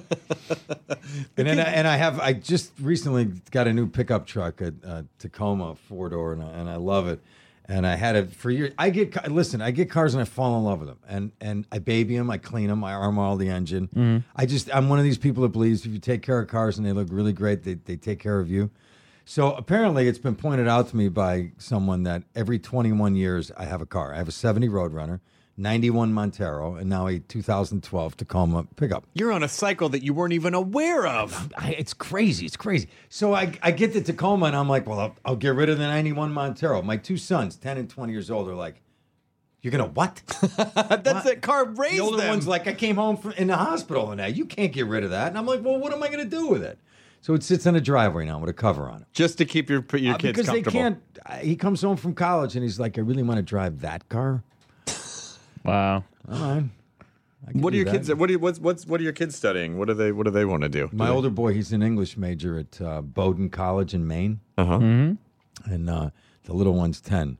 [SPEAKER 6] car. And then I, and I have I just recently got a new pickup truck, a, a Tacoma four door, and I, and I love it. And I had it for years. I get ca- listen. I get cars and I fall in love with them, and and I baby them, I clean them, I armor all the engine. I just I'm one of these people that believes if you take care of cars and they look really great, they they take care of you. So apparently, it's been pointed out to me by someone that every twenty-one years I have a car. I have a seventy Roadrunner, ninety-one Montero, and now a two thousand twelve Tacoma pickup.
[SPEAKER 7] You're on a cycle that you weren't even aware of.
[SPEAKER 6] I, it's crazy. It's crazy. So I, I get the Tacoma, and I'm like, well, I'll, I'll get rid of the ninety-one Montero. My two sons, ten and twenty years old, are like, you're going to what?
[SPEAKER 7] That's that car raised
[SPEAKER 6] The older
[SPEAKER 7] them.
[SPEAKER 6] one's like, I came home from, in the hospital, and that you can't get rid of that. And I'm like, well, what am I going to do with it? So it sits in a driveway now with a cover on it.
[SPEAKER 7] just to keep your your
[SPEAKER 6] Uh,
[SPEAKER 7] kids
[SPEAKER 6] because they
[SPEAKER 7] comfortable.
[SPEAKER 6] can't. uh, He comes home from college and he's like, I really want to drive that car.
[SPEAKER 5] Wow.
[SPEAKER 6] All right. I can
[SPEAKER 7] What are
[SPEAKER 6] do
[SPEAKER 7] your
[SPEAKER 6] that.
[SPEAKER 7] kids? What are you, what's what's what are your kids studying? What do they What do they want to do?
[SPEAKER 6] My older boy, he's an English major at uh, Bowdoin College in Maine,
[SPEAKER 7] Uh huh.
[SPEAKER 5] Mm-hmm.
[SPEAKER 6] and uh, the little one's ten.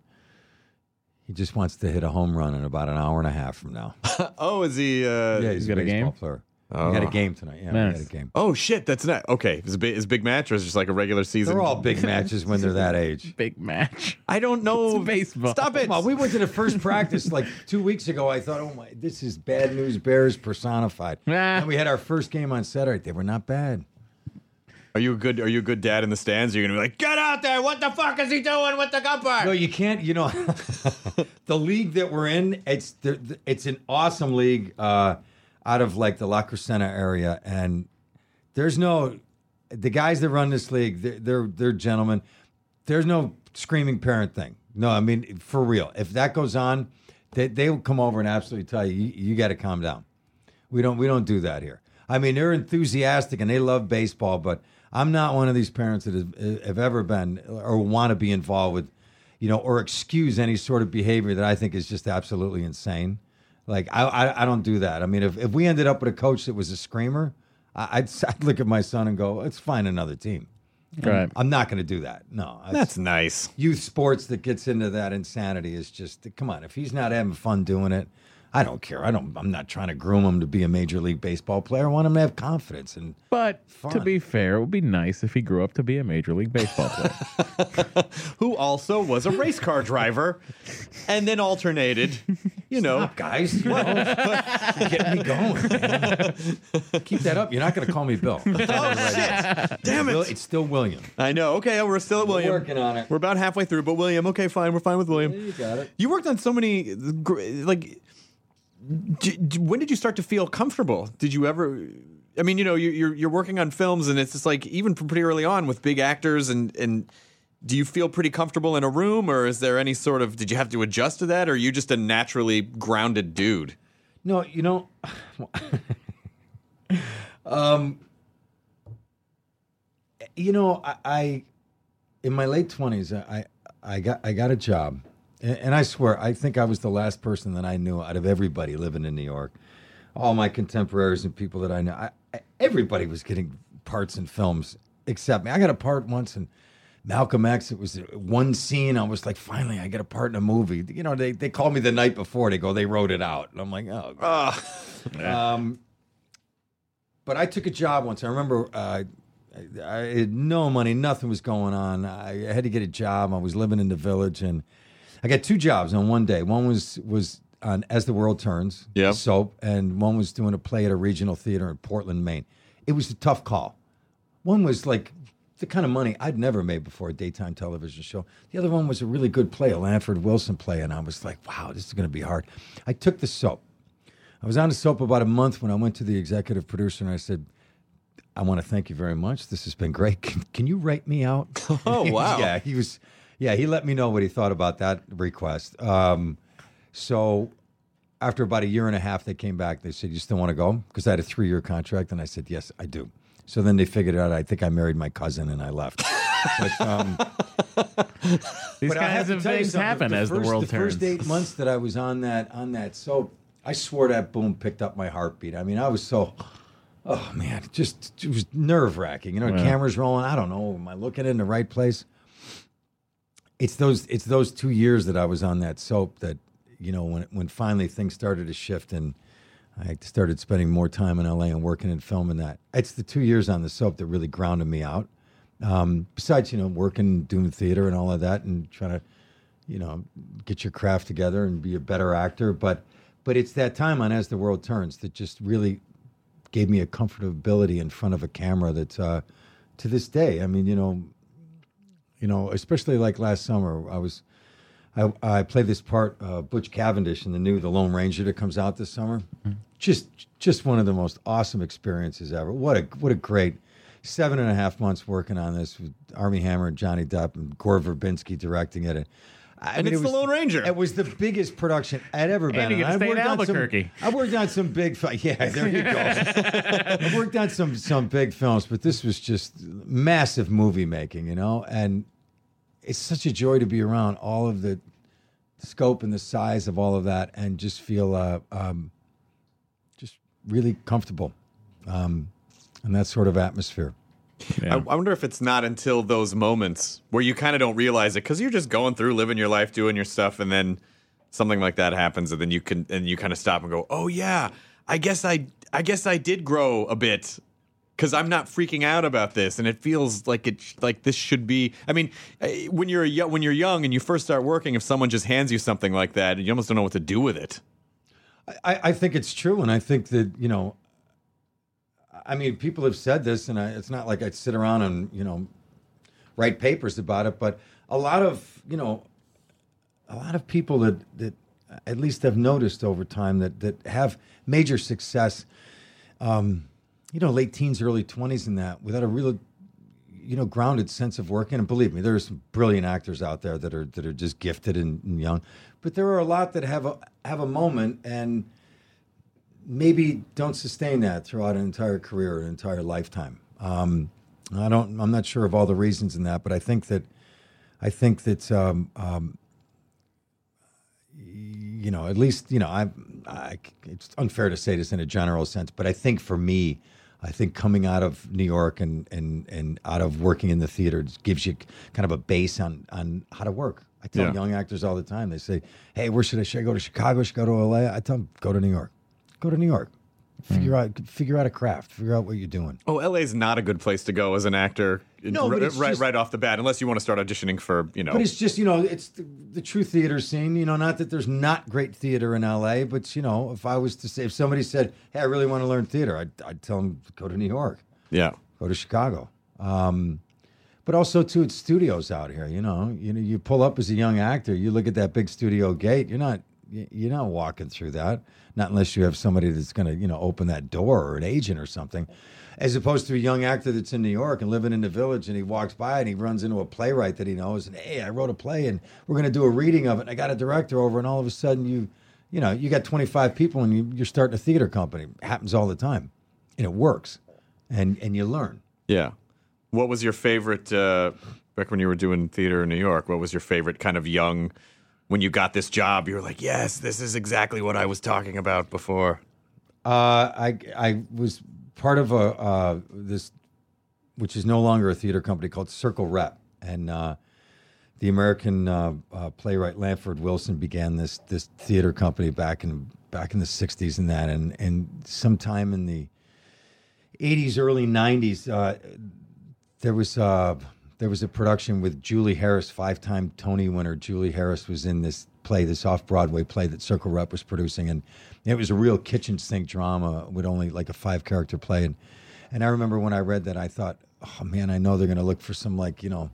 [SPEAKER 6] He just wants to hit a home run in about an hour and a half from now.
[SPEAKER 7] Oh, is he? Uh,
[SPEAKER 6] Yeah, he's
[SPEAKER 5] got
[SPEAKER 6] a
[SPEAKER 5] a
[SPEAKER 6] baseball
[SPEAKER 5] game?
[SPEAKER 6] player.
[SPEAKER 7] Oh.
[SPEAKER 6] We got a game tonight. Yeah, we
[SPEAKER 5] Nice.
[SPEAKER 6] got a game.
[SPEAKER 7] Oh shit, that's not okay. Is a big is a big match or is it just like a regular season?
[SPEAKER 6] They're all big matches when they're that age.
[SPEAKER 5] Big match.
[SPEAKER 7] I don't know.
[SPEAKER 5] It's baseball.
[SPEAKER 7] Stop it.
[SPEAKER 6] Well, we went to the first practice like two weeks ago. I thought, oh my, this is Bad News Bears personified.
[SPEAKER 5] Ah.
[SPEAKER 6] And we had our first game on Saturday. They were not bad.
[SPEAKER 7] Are you a good? Are you a good dad in the stands? Are you gonna be like, get out there? What the fuck is he doing with the umpire?
[SPEAKER 6] No, you can't. You know, the league that we're in, it's the, the- it's an awesome league uh, out of like the La Crescenta area, and there's no the guys that run this league. They're they're, they're gentlemen. There's no screaming parent thing. No, I mean for real. If that goes on, they they will come over and absolutely tell you you, you got to calm down. We don't we don't do that here. I mean, they're enthusiastic and they love baseball, but I'm not one of these parents that have, have ever been or want to be involved with, you know, or excuse any sort of behavior that I think is just absolutely insane. Like, I I, I don't do that. I mean, if, if we ended up with a coach that was a screamer, I- I'd, I'd look at my son and go, let's find another team.
[SPEAKER 5] Right.
[SPEAKER 6] I'm not going to do that. No. It's-
[SPEAKER 7] That's nice.
[SPEAKER 6] youth sports that gets into that insanity is just, come on, if he's not having fun doing it, I don't care. I don't. I'm not trying to groom him to be a major league baseball player. I want him to have confidence. And
[SPEAKER 5] But to
[SPEAKER 6] Fun.
[SPEAKER 5] be fair, it would be nice if he grew up to be a major league baseball player.
[SPEAKER 7] Who also was a race car driver, and then alternated. You know,
[SPEAKER 6] stop, guys, you know, you're getting me going. Man. Keep that up. You're not going to call me Bill.
[SPEAKER 7] oh shit! Damn
[SPEAKER 6] Will-
[SPEAKER 7] it!
[SPEAKER 6] It's still William.
[SPEAKER 7] I know. Okay, we're still at William.
[SPEAKER 6] working on it.
[SPEAKER 7] We're about halfway through, but William. Okay, fine. We're fine with William.
[SPEAKER 6] You got it.
[SPEAKER 7] You worked on so many, gr- like, d- d- when did you start to feel comfortable? Did you ever, I mean, you know, you- you're you're working on films, and it's just like even from pretty early on with big actors, and and do you feel pretty comfortable in a room, or is there any sort of did you have to adjust to that, or are you just a naturally grounded dude?
[SPEAKER 6] No, you know, um, you know, I, I in my late twenties, I, I got I got a job, and, and I swear, I think I was the last person that I knew out of everybody living in New York. All my contemporaries and people that I know, I, I, everybody was getting parts in films except me. I got a part once in Malcolm X. It was one scene. I was like, finally, I get a part in a movie. You know, they they called me the night before. They go, they wrote it out, and I'm like, oh. God. um, but I took a job once. I remember uh, I, I had no money. Nothing was going on. I had to get a job. I was living in the Village, and I got two jobs on one day. One was was on As the World Turns,
[SPEAKER 7] Yep.
[SPEAKER 6] soap, and one was doing a play at a regional theater in Portland, Maine. It was a tough call. One was like the kind of money I'd never made before, a daytime television show. The other one was a really good play, a Lanford Wilson play, and I was like, wow, this is going to be hard. I took the soap. I was on the soap about a month when I went to the executive producer and I said, I want to thank you very much. This has been great. Can, can you write me out?
[SPEAKER 7] Oh, wow.
[SPEAKER 6] yeah, he was. Yeah, he let me know what he thought about that request. Um, so after about a year and a half, they came back. They said, you still want to go? Because I had a three-year contract. And I said, yes, I do. So then they figured out, I think I married my cousin and I left. But, um,
[SPEAKER 5] These
[SPEAKER 6] but I have
[SPEAKER 5] kinds
[SPEAKER 6] to
[SPEAKER 5] of
[SPEAKER 6] tell you
[SPEAKER 5] things
[SPEAKER 6] something.
[SPEAKER 5] happen
[SPEAKER 6] the
[SPEAKER 5] as
[SPEAKER 6] first,
[SPEAKER 5] the world
[SPEAKER 6] the
[SPEAKER 5] turns.
[SPEAKER 6] first eight months that I was on that on that soap, I swore that boom picked up my heartbeat. I mean, I was so, oh man, just it was nerve wracking. You know,
[SPEAKER 5] Yeah.
[SPEAKER 6] cameras rolling. I don't know. Am I looking in the right place? It's those it's those two years that I was on that soap that, you know, when when finally things started to shift and I started spending more time in L A and working in film and that. It's the two years on the soap that really grounded me out. Um, besides, you know, working, doing theater and all of that and trying to, you know, get your craft together and be a better actor. But but it's that time on As the World Turns that just really gave me a comfortability in front of a camera that uh, to this day, I mean, you know, you know, especially like last summer, I was, I, I played this part, uh, Butch Cavendish in the new The Lone Ranger that comes out this summer. Mm-hmm. Just, just one of the most awesome experiences ever. What a, what a great seven and a half months working on this with Armie Hammer and Johnny Depp and Gore Verbinski directing it. And, I
[SPEAKER 7] And
[SPEAKER 6] mean,
[SPEAKER 7] it's
[SPEAKER 6] it
[SPEAKER 7] The
[SPEAKER 6] was,
[SPEAKER 7] Lone Ranger.
[SPEAKER 6] It was the biggest production I'd ever been.
[SPEAKER 5] you get to
[SPEAKER 6] on.
[SPEAKER 5] stay in
[SPEAKER 6] worked on some-
[SPEAKER 5] Albuquerque.
[SPEAKER 6] I worked on some big, fi- yeah, there you go. I worked on some some big films, but this was just massive movie making, you know. And it's such a joy to be around all of the scope and the size of all of that, and just feel uh, um, just really comfortable um, in that sort of atmosphere.
[SPEAKER 5] Yeah.
[SPEAKER 7] I, I wonder if it's not until those moments where you kind of don't realize it because you're just going through, living your life, doing your stuff, and then something like that happens, and then you can and you kind of stop and go, "Oh yeah, I guess I I guess I did grow a bit because I'm not freaking out about this, and it feels like it like this should be." I mean, eh, when you're a, yo- when you're young and you first start working, if someone just hands you something like that, you almost don't know what to do with it.
[SPEAKER 6] I, I think it's true, and I think that, you know, I mean, people have said this, and I, it's not like I sit around and, you know, write papers about it, but a lot of, you know, a lot of people that, that at least have noticed over time that, that have major success, um, you know, late teens, early twenties and that, without a real, you know, grounded sense of working. And believe me, there are some brilliant actors out there that are that are just gifted and, and young, but there are a lot that have a have a moment and maybe don't sustain that throughout an entire career, an entire lifetime. Um, I don't. I'm not sure of all the reasons in that, but I think that I think that um, um, you know, at least you know, I, I. It's unfair to say this in a general sense, but I think for me, I think coming out of New York and and and out of working in the theater gives you kind of a base on on how to work. I tell
[SPEAKER 7] Yeah.
[SPEAKER 6] young actors all the time. They say, "Hey, where should I? Should I go to Chicago? Should I go to L A?" I tell them, "Go to New York. Go to New York. Figure out figure out a craft. Figure out what you're doing."
[SPEAKER 7] Oh, L A's not a good place to go as an actor.
[SPEAKER 6] No, but
[SPEAKER 7] r-
[SPEAKER 6] it's
[SPEAKER 7] right,
[SPEAKER 6] just-
[SPEAKER 7] right off the bat, unless you want to start auditioning for, you know.
[SPEAKER 6] But it's just, you know, it's the, the true theater scene. You know, not that there's not great theater in L A, but, you know, if I was to say, if somebody said, "Hey, I really want to learn theater," I'd, I'd tell them, go to New York,
[SPEAKER 7] yeah.
[SPEAKER 6] go to Chicago. Um, but also, too, it's studios out here. You know, you know, you pull up as a young actor, you look at that big studio gate. You're not, Y- You're not walking through that, not unless you have somebody that's going to, you know, open that door or an agent or something. As opposed to a young actor that's in New York and living in the village, and he walks by and he runs into a playwright that he knows, and hey, I wrote a play and we're going to do a reading of it, and I got a director over, and all of a sudden you, you know, you got twenty-five people and you, you're starting a theater company. It happens all the time, and it works, and and you learn.
[SPEAKER 7] Yeah. What was your favorite, uh, back when you were doing theater in New York, what was your favorite kind of young, when you got this job, you were like, yes, this is exactly what I was talking about before?
[SPEAKER 6] Uh, I I was part of a uh, this, which is no longer a theater company, called Circle Rep, and uh, the American uh, uh, playwright Lanford Wilson began this this theater company back in back in the sixties and that, and and sometime in the eighties, early nineties, uh, there was uh, there was a production with Julie Harris, five-time Tony winner. Julie Harris was in this play, this off-Broadway play that Circle Rep was producing, and it was a real kitchen sink drama with only like a five-character play. And and I remember when I read that, I thought, oh man, I know they're going to look for some, like, you know,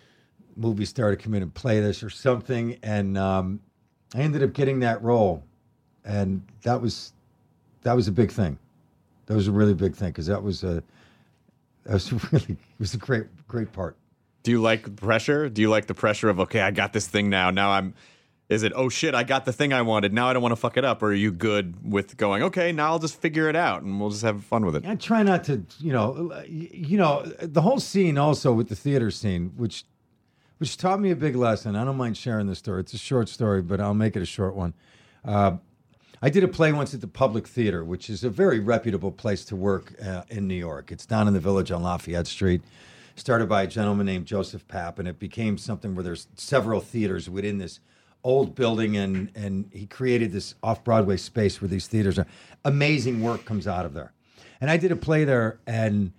[SPEAKER 6] movie star to come in and play this or something. And um, I ended up getting that role, and that was that was a big thing. That was a really big thing, because that was a that was really it was a great great part.
[SPEAKER 7] Do you like the pressure? Do you like the pressure of, okay, I got this thing now. Now I'm, is it, oh shit, I got the thing I wanted. Now I don't want to fuck it up. Or are you good with going, okay, now I'll just figure it out and we'll just have fun with it?
[SPEAKER 6] I try not to, you know, you know, the whole scene also with the theater scene, which which taught me a big lesson. I don't mind sharing this story. It's a short story, but I'll make it a short one. Uh, I did a play once at the Public Theater, which is a very reputable place to work uh, in New York. It's down in the Village on Lafayette Street. Started by a gentleman named Joseph Papp, and it became something where there's several theaters within this old building, and and he created this off-Broadway space where these theaters are. Amazing work comes out of there. And I did a play there, and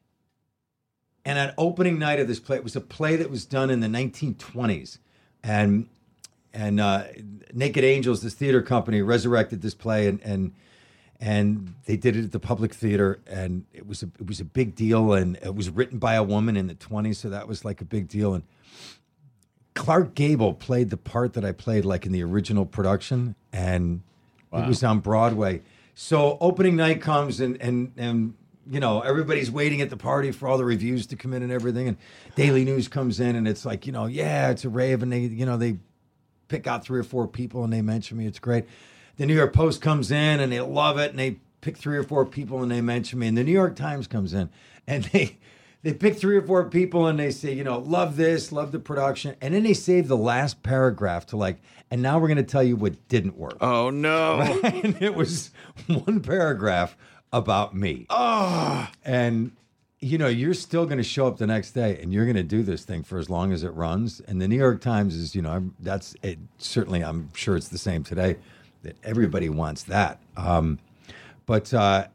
[SPEAKER 6] and at opening night of this play, it was a play that was done in the nineteen twenties, and and uh, Naked Angels, this theater company, resurrected this play, and and and they did it at the Public Theater, and it was a it was a big deal, and it was written by a woman in the twenties, so that was like a big deal. And Clark Gable played the part that I played, like in the original production, and wow. It was on Broadway. So opening night comes, and and and you know, everybody's waiting at the party for all the reviews to come in and everything, and Daily News comes in, and it's like, you know, yeah, it's a rave, and they, you know, they pick out three or four people and they mention me. It's great. The New York Post comes in and they love it, and they pick three or four people and they mention me. And the New York Times comes in and they they pick three or four people and they say, you know, love this, love the production. And then they save the last paragraph to like, and now we're going to tell you what didn't work.
[SPEAKER 7] Oh, no.
[SPEAKER 6] Right? And it was one paragraph about me.
[SPEAKER 7] Oh.
[SPEAKER 6] And, you know, you're still going to show up the next day and you're going to do this thing for as long as it runs. And the New York Times is, you know, that's it. Certainly, I'm sure it's the same today, that everybody wants that. Um, but uh,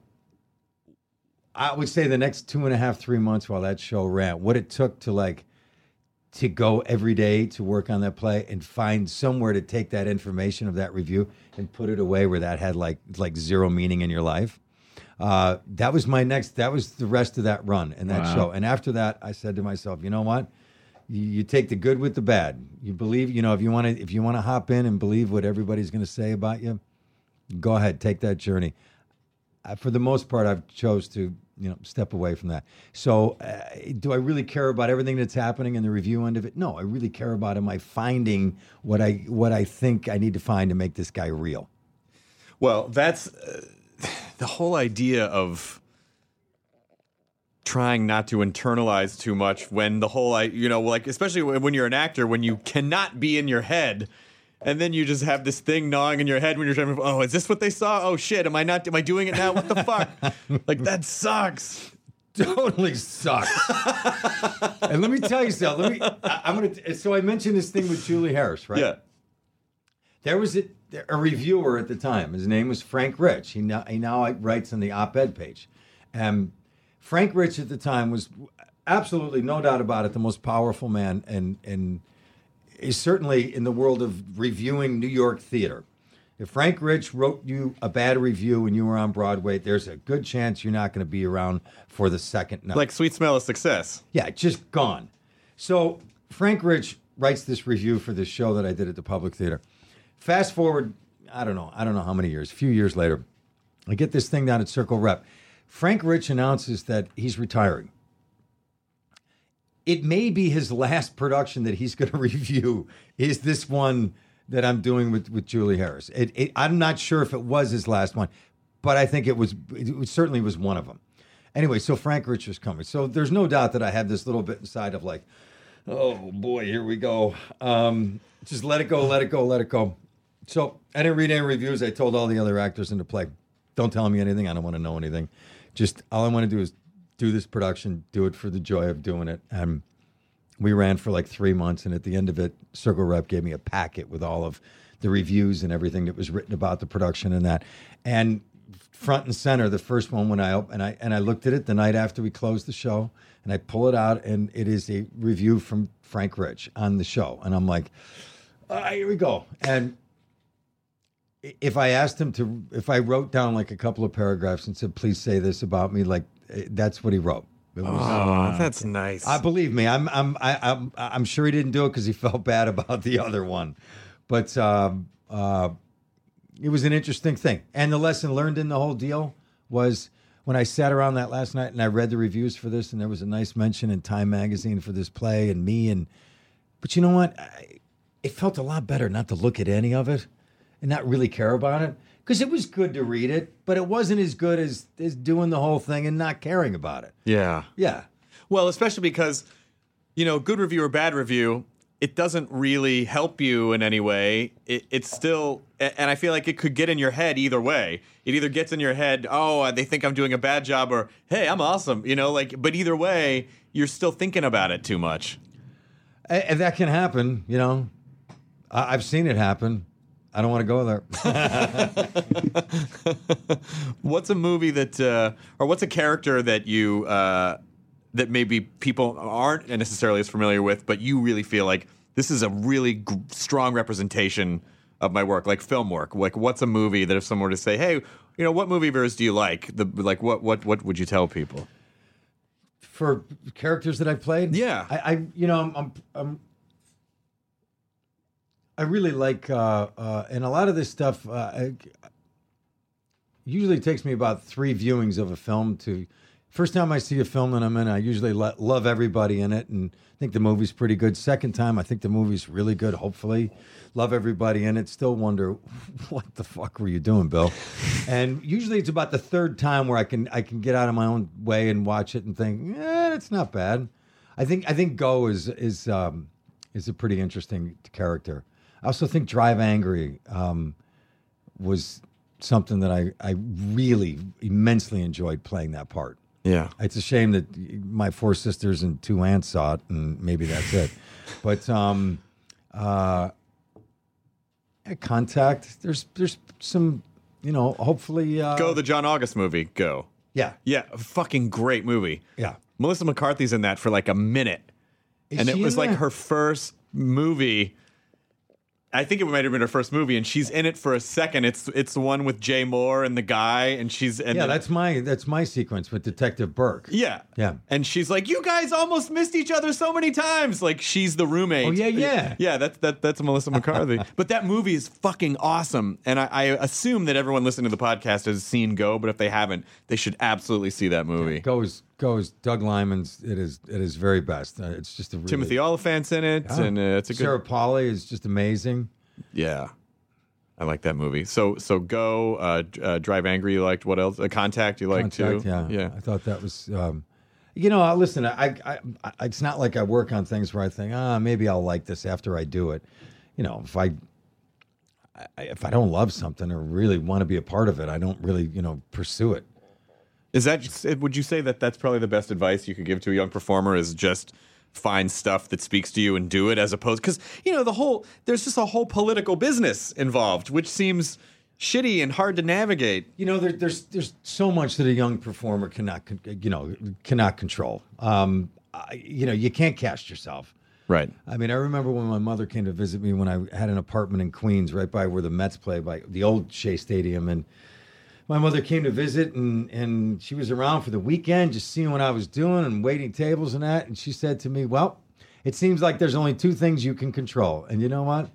[SPEAKER 6] I would say the next two and a half, three months while that show ran, what it took to like, to go every day to work on that play and find somewhere to take that information of that review and put it away where that had like, like zero meaning in your life. Uh, that was my next, that was the rest of that run and that wow. show. And after that, I said to myself, you know what? You, you take the good with the bad. You believe, you know, if you want to, if you want to hop in and believe what everybody's going to say about you, go ahead, take that journey. Uh, for the most part, I've chose to, you know, step away from that. So uh, do I really care about everything that's happening in the review end of it? No, I really care about, am I finding what I, what I think I need to find to make this guy real?
[SPEAKER 7] Well, that's uh, the whole idea of trying not to internalize too much when the whole, you know, like, especially when you're an actor, when you cannot be in your head. And then you just have this thing gnawing in your head when you're trying to, oh, is this what they saw? Oh, shit, am I not, am I doing it now? What the fuck? Like, that sucks.
[SPEAKER 6] Totally sucks. And let me tell you something. Let me, I, I'm going to, so I mentioned this thing with Julie Harris, right?
[SPEAKER 7] Yeah.
[SPEAKER 6] There was a, a reviewer at the time. His name was Frank Rich. He now, he now writes on the op-ed page. And Frank Rich at the time was absolutely, no doubt about it, the most powerful man in, in is certainly in the world of reviewing New York theater. If Frank Rich wrote you a bad review when you were on Broadway, there's a good chance you're not going to be around for the second night.
[SPEAKER 7] Like Sweet Smell of Success.
[SPEAKER 6] Yeah, just gone. So Frank Rich writes this review for this show that I did at the Public Theater. Fast forward, I don't know, I don't know how many years, a few years later, I get this thing down at Circle Rep. Frank Rich announces that he's retiring. It may be his last production that he's going to review is this one that I'm doing with, with Julie Harris. It, it, I'm not sure if it was his last one, but I think it was, it certainly was one of them. Anyway, so Frank Rich is coming. So there's no doubt that I have this little bit inside of like, oh boy, here we go. Um, just let it go, let it go, let it go. So I didn't read any reviews. I told all the other actors in the play, don't tell me anything. I don't want to know anything. Just all I want to do is do this production, do it for the joy of doing it. And we ran for like three months. And at the end of it, Circle Rep gave me a packet with all of the reviews and everything that was written about the production and that. And front and center, the first one when I opened, and I and I looked at it the night after we closed the show, and I pull it out, and it is a review from Frank Rich on the show, and I'm like, ah, here we go. And if I asked him to, if I wrote down like a couple of paragraphs and said, please say this about me, like that's what he wrote. It was,
[SPEAKER 7] Oh, that's nice.
[SPEAKER 6] I believe me. I'm I'm I, I'm I'm sure he didn't do it because he felt bad about the other one, but. Um, uh, It was an interesting thing. And the lesson learned in the whole deal was when I sat around that last night and I read the reviews for this, and there was a nice mention in Time Magazine for this play and me. And but you know what? I, it felt a lot better not to look at any of it and not really care about it, because it was good to read it, but it wasn't as good as, as doing the whole thing and not caring about it.
[SPEAKER 7] Yeah.
[SPEAKER 6] Yeah.
[SPEAKER 7] Well, especially because, you know, good review or bad review, it doesn't really help you in any way. It, it's still, and I feel like it could get in your head either way. It either gets in your head, oh, they think I'm doing a bad job, or hey, I'm awesome, you know, like, but either way, you're still thinking about it too much.
[SPEAKER 6] And that can happen, you know. I, I've seen it happen. I don't want to go there.
[SPEAKER 7] What's a movie that, uh, or what's a character that you, uh, that maybe people aren't necessarily as familiar with, but you really feel like this is a really g- strong representation of my work, like film work? Like, what's a movie that if someone were to say, hey, you know, what movie of yours do you like? The like, what what what would you tell people?
[SPEAKER 6] For characters that I've played?
[SPEAKER 7] Yeah.
[SPEAKER 6] I, I you know, I'm, I'm, I'm I really like, uh, uh, and a lot of this stuff uh, I, usually takes me about three viewings of a film to. First time I see a film that I'm in, I usually lo- love everybody in it and think the movie's pretty good. Second time, I think the movie's really good, hopefully. Love everybody in it. Still wonder, what the fuck were you doing, Bill? And usually it's about the third time where I can I can get out of my own way and watch it and think, yeah, it's not bad. I think I think Go is is um, is a pretty interesting character. I also think Drive Angry um, was something that I, I really immensely enjoyed playing that part.
[SPEAKER 7] Yeah.
[SPEAKER 6] It's a shame that my four sisters and two aunts saw it, and maybe that's it. But um, uh, Contact, there's there's some, you know, hopefully. Uh,
[SPEAKER 7] Go, the John August movie, Go.
[SPEAKER 6] Yeah.
[SPEAKER 7] Yeah, a fucking great movie.
[SPEAKER 6] Yeah.
[SPEAKER 7] Melissa McCarthy's in that for like a minute.
[SPEAKER 6] Is
[SPEAKER 7] and it
[SPEAKER 6] she
[SPEAKER 7] was
[SPEAKER 6] in
[SPEAKER 7] like
[SPEAKER 6] that?
[SPEAKER 7] her first movie. I think it might have been her first movie, and she's in it for a second. It's it's the one with Jay Moore and the guy, and she's and
[SPEAKER 6] Yeah,
[SPEAKER 7] then-
[SPEAKER 6] that's my that's my sequence with Detective Burke.
[SPEAKER 7] yeah,
[SPEAKER 6] Yeah.
[SPEAKER 7] And she's like, "You guys almost missed each other so many times." Like she's the roommate.
[SPEAKER 6] Oh, yeah, yeah.
[SPEAKER 7] yeah. That's that that's Melissa McCarthy. But that movie is fucking awesome, and I, I assume that everyone listening to the podcast has seen Go. But if they haven't, they should absolutely see that movie.
[SPEAKER 6] Goes goes Doug Lyman's. It is it is very best. Uh, it's just a really,
[SPEAKER 7] Timothy Oliphant's in it,
[SPEAKER 6] Yeah.
[SPEAKER 7] and uh, it's a good.
[SPEAKER 6] Sarah Polley is just amazing.
[SPEAKER 7] Yeah, I like that movie. So so Go, uh, uh, Drive Angry. You liked what else? Uh, Contact. You liked
[SPEAKER 6] Contact,
[SPEAKER 7] too.
[SPEAKER 6] Yeah,
[SPEAKER 7] yeah.
[SPEAKER 6] I thought that was. Um, you know, uh, listen. I, I, I, it's not like I work on things where I think, ah, maybe I'll like this after I do it. You know, if I, I if I don't love something or really want to be a part of it, I don't really, you know, pursue it.
[SPEAKER 7] Is that? Would you say that that's probably the best advice you could give to a young performer? Is just find stuff that speaks to you and do it, as opposed because you know the whole there's just a whole political business involved, which seems shitty and hard to navigate.
[SPEAKER 6] You know, there, there's there's so much that a young performer cannot, con- you know, cannot control. Um, I, you know, you can't cast yourself.
[SPEAKER 7] Right.
[SPEAKER 6] I mean, I remember when my mother came to visit me when I had an apartment in Queens, right by where the Mets play, by the old Shea Stadium, and my mother came to visit, and, and she was around for the weekend, just seeing what I was doing and waiting tables and that. And she said to me, well, it seems like there's only two things you can control. And you know what?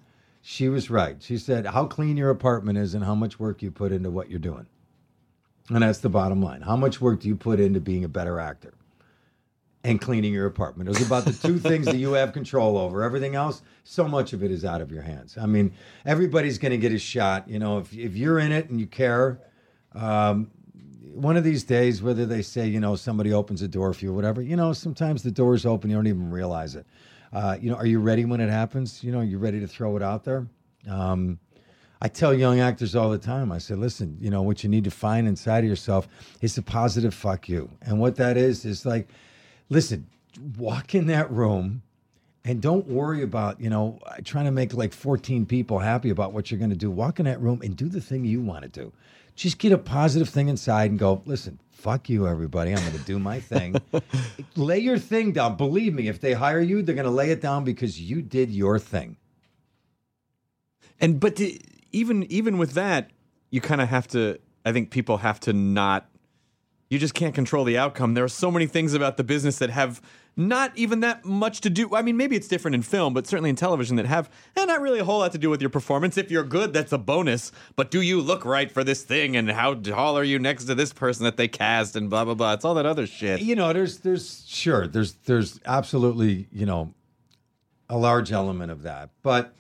[SPEAKER 6] She was right. She said how clean your apartment is and how much work you put into what you're doing. And that's the bottom line. How much work do you put into being a better actor and cleaning your apartment? It was about the two things that you have control over. Everything else, so much of it is out of your hands. I mean, everybody's going to get a shot. You know, if if you're in it and you care, um, one of these days, whether they say, you know, somebody opens a door for you or whatever, you know, sometimes the door's open, you don't even realize it. Uh, you know, are you ready when it happens? You know, you ready to throw it out there? Um, I tell young actors all the time, I say, listen, you know, what you need to find inside of yourself is a positive fuck you. And what that is, is like, listen, walk in that room and don't worry about, you know, trying to make like fourteen people happy about what you're going to do. Walk in that room and do the thing you want to do. Just get a positive thing inside and go, listen, fuck you, everybody. I'm going to do my thing. Lay your thing down. Believe me, if they hire you, they're going to lay it down because you did your thing.
[SPEAKER 7] And but the, even even with that, you kind of have to. I think people have to not. You just can't control the outcome. There are so many things about the business that have not even that much to do. I mean, maybe it's different in film, but certainly in television that have eh, not really a whole lot to do with your performance. If you're good, that's a bonus. But do you look right for this thing? And how tall are you next to this person that they cast? And blah blah blah. It's all that other shit.
[SPEAKER 6] You know, there's there's sure there's there's absolutely you know a large element of that, but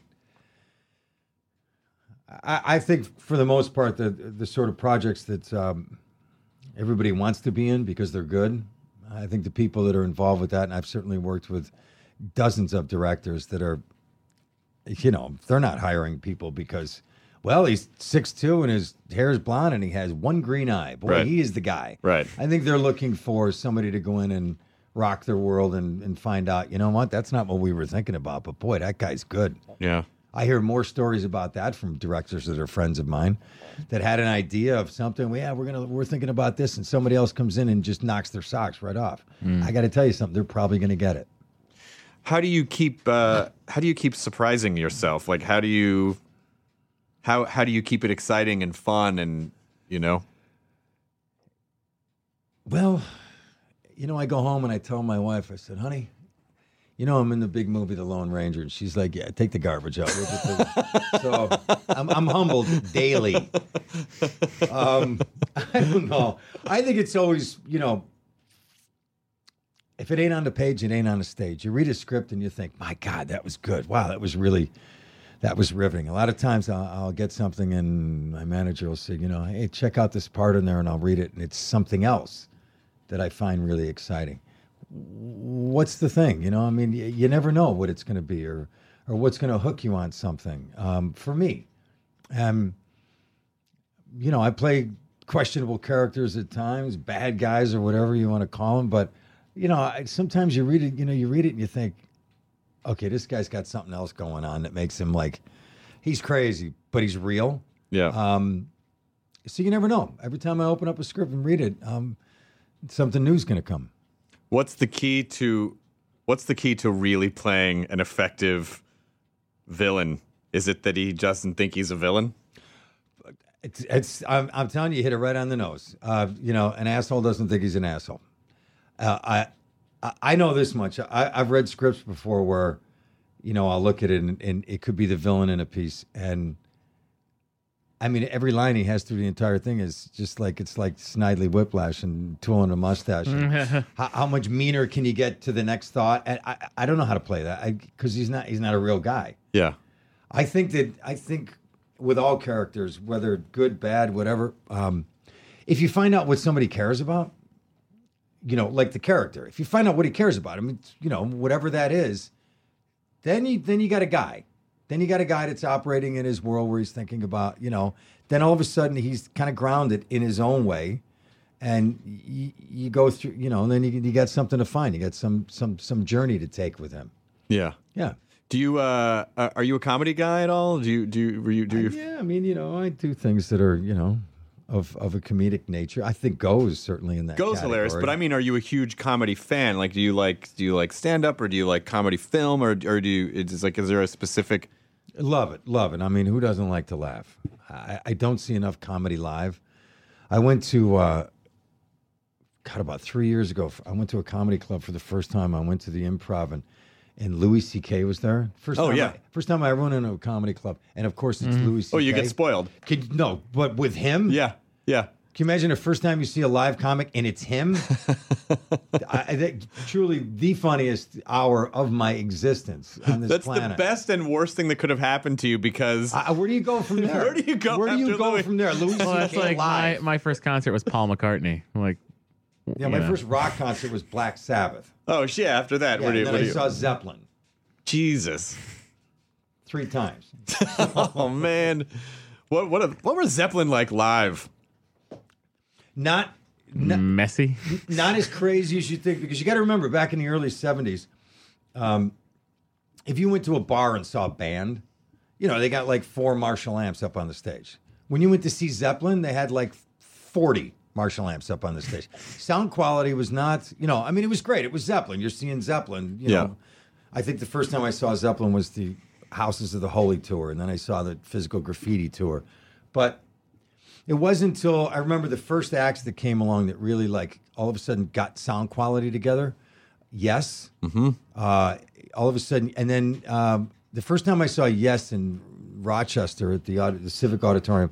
[SPEAKER 6] I, I think for the most part the the sort of projects that. Um, Everybody wants to be in because they're good. I think the people that are involved with that, and I've certainly worked with dozens of directors that are, you know, they're not hiring people because, well, he's six two and his hair is blonde and he has one green eye. Boy,
[SPEAKER 7] right.
[SPEAKER 6] He is the guy.
[SPEAKER 7] Right.
[SPEAKER 6] I think they're looking for somebody to go in and rock their world and, and find out, you know what, that's not what we were thinking about, but boy, that guy's good.
[SPEAKER 7] Yeah.
[SPEAKER 6] I hear more stories about that from directors that are friends of mine that had an idea of something. Well, yeah, we're gonna we're thinking about this, and somebody else comes in and just knocks their socks right off. Mm. I got to tell you something; they're probably going to get it.
[SPEAKER 7] How do you keep uh, How do you keep surprising yourself? Like, how do you how how do you keep it exciting and fun? And you know,
[SPEAKER 6] well, you know, I go home and I tell my wife, I said, honey. You know, I'm in the big movie, The Lone Ranger, and she's like, yeah, take the garbage out. So I'm, I'm humbled daily. Um, I don't know. I think it's always, you know, if it ain't on the page, it ain't on the stage. You read a script and you think, my God, that was good. Wow, that was really, that was riveting. A lot of times I'll, I'll get something and my manager will say, you know, hey, check out this part in there, and I'll read it, and it's something else that I find really exciting. What's the thing? You know, I mean, you, you never know what it's going to be or or what's going to hook you on something. Um, for me, um, you know, I play questionable characters at times, bad guys or whatever you want to call them. But, you know, I, sometimes you read it, you know, you read it and you think, okay, this guy's got something else going on that makes him like, he's crazy, but he's real.
[SPEAKER 7] Yeah.
[SPEAKER 6] Um, so you never know. Every time I open up a script and read it, um, something new's going to come.
[SPEAKER 7] What's the key to what's the key to really playing an effective villain? Is it that he doesn't think he's a villain?
[SPEAKER 6] It's, it's I'm, I'm telling you, you hit it right on the nose. Uh, you know, an asshole doesn't think he's an asshole. Uh, I I know this much. I, I've read scripts before where, you know, I'll look at it and, and it could be the villain in a piece, and I mean, every line he has through the entire thing is just like, it's like Snidely Whiplash and twirling a mustache. And how, how much meaner can you get to the next thought? And I, I don't know how to play that because he's not, he's not a real guy.
[SPEAKER 7] Yeah.
[SPEAKER 6] I think that, I think with all characters, whether good, bad, whatever, um, if you find out what somebody cares about, you know, like the character, if you find out what he cares about, I mean, you know, whatever that is, then you, then you got a guy. Then you got a guy that's operating in his world where he's thinking about, you know, then all of a sudden he's kind of grounded in his own way. And you, you go through, you know, and then you, you got something to find. You got some some some journey to take with him.
[SPEAKER 7] Yeah.
[SPEAKER 6] Yeah.
[SPEAKER 7] Do you, uh, are you a comedy guy at all? Do you, do you, were you, do you?
[SPEAKER 6] Uh, yeah, I mean, you know, I do things that are, you know, of of a comedic nature. I think Go is certainly in that
[SPEAKER 7] Go's
[SPEAKER 6] category.
[SPEAKER 7] hilarious, but I mean, are you a huge comedy fan? Like, do you like, do you like stand up or do you like comedy film or, or do you, it's like, is there a specific?
[SPEAKER 6] Love it, love it. I mean, who doesn't like to laugh? I, I don't see enough comedy live. I went to, uh, God, about three years ago, I went to a comedy club for the first time. I went to the Improv, and and Louis C K was there. First
[SPEAKER 7] Oh,
[SPEAKER 6] time
[SPEAKER 7] yeah.
[SPEAKER 6] I, first time I went into a comedy club, and of course it's Louis C K.
[SPEAKER 7] Oh, you get spoiled.
[SPEAKER 6] Could, no, but with him,
[SPEAKER 7] Yeah, yeah.
[SPEAKER 6] Can you imagine the first time you see a live comic and it's him? I, I think truly the funniest hour of my existence on this
[SPEAKER 7] That's
[SPEAKER 6] planet.
[SPEAKER 7] the best and worst thing that could have happened to you because
[SPEAKER 6] Uh, where do you go from there?
[SPEAKER 7] Where do you go
[SPEAKER 6] Where do you
[SPEAKER 7] after
[SPEAKER 6] go
[SPEAKER 7] Louis?
[SPEAKER 6] from there? Louis
[SPEAKER 5] Well, that's
[SPEAKER 6] C K
[SPEAKER 5] like my,
[SPEAKER 6] live.
[SPEAKER 5] my first concert was Paul McCartney. I'm like,
[SPEAKER 6] yeah,
[SPEAKER 5] you
[SPEAKER 6] my
[SPEAKER 5] know.
[SPEAKER 6] first rock concert was Black Sabbath.
[SPEAKER 7] oh shit. After that,
[SPEAKER 6] Yeah,
[SPEAKER 7] where do you?
[SPEAKER 6] and then
[SPEAKER 7] Where do
[SPEAKER 6] I
[SPEAKER 7] you
[SPEAKER 6] saw Zeppelin
[SPEAKER 7] Jesus.
[SPEAKER 6] three times.
[SPEAKER 7] Oh man, what what a, what was Zeppelin like live?
[SPEAKER 6] Not, not
[SPEAKER 5] messy.
[SPEAKER 6] not as crazy as you think, because you got to remember back in the early seventies, um, if you went to a bar and saw a band, you know, they got like four Marshall amps up on the stage. When you went to see Zeppelin, they had like forty Marshall amps up on the stage. Sound quality was not, you know, I mean, it was great. It was Zeppelin. You're seeing Zeppelin, you
[SPEAKER 7] Yeah.
[SPEAKER 6] know. I think the first time I saw Zeppelin was the Houses of the Holy tour, and then I saw the Physical Graffiti tour. But it wasn't until I remember the first acts that came along that really, like, all of a sudden got sound quality together. Yes. Mm-hmm. Uh, all of a sudden, and then um, the first time I saw Yes in Rochester at the, aud- the Civic Auditorium,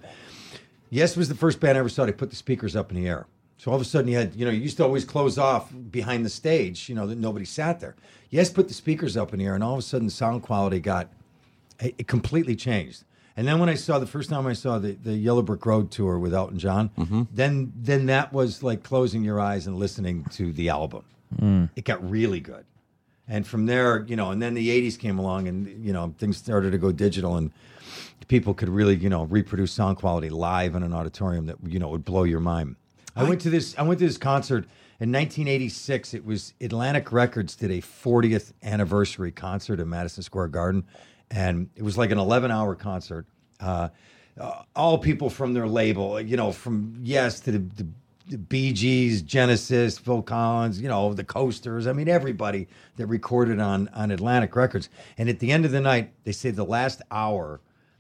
[SPEAKER 6] Yes was the first band I ever saw. They put the speakers up in the air. So all of a sudden you had, you know, you used to always close off behind the stage, you know, that nobody sat there. Yes put the speakers up in the air, and all of a sudden sound quality got, it, it completely changed. And then when I saw, the first time I saw the, the Yellow Brick Road tour with Elton John, then then that was like closing your eyes and listening to the album. It got really good. And from there, you know, and then the eighties came along, and, you know, things started to go digital, and people could really, you know, reproduce sound quality live in an auditorium that, you know, would blow your mind. I went to this I went to this concert in nineteen eighty-six. It was Atlantic Records did a fortieth anniversary concert in Madison Square Garden, and it was like an eleven hour concert. Uh, uh, all people from their label, you know, from Yes to the, the, the Bee Gees, Genesis, Phil Collins, you know, the Coasters. I mean, everybody that recorded on on Atlantic Records. And at the end of the night, they say the last hour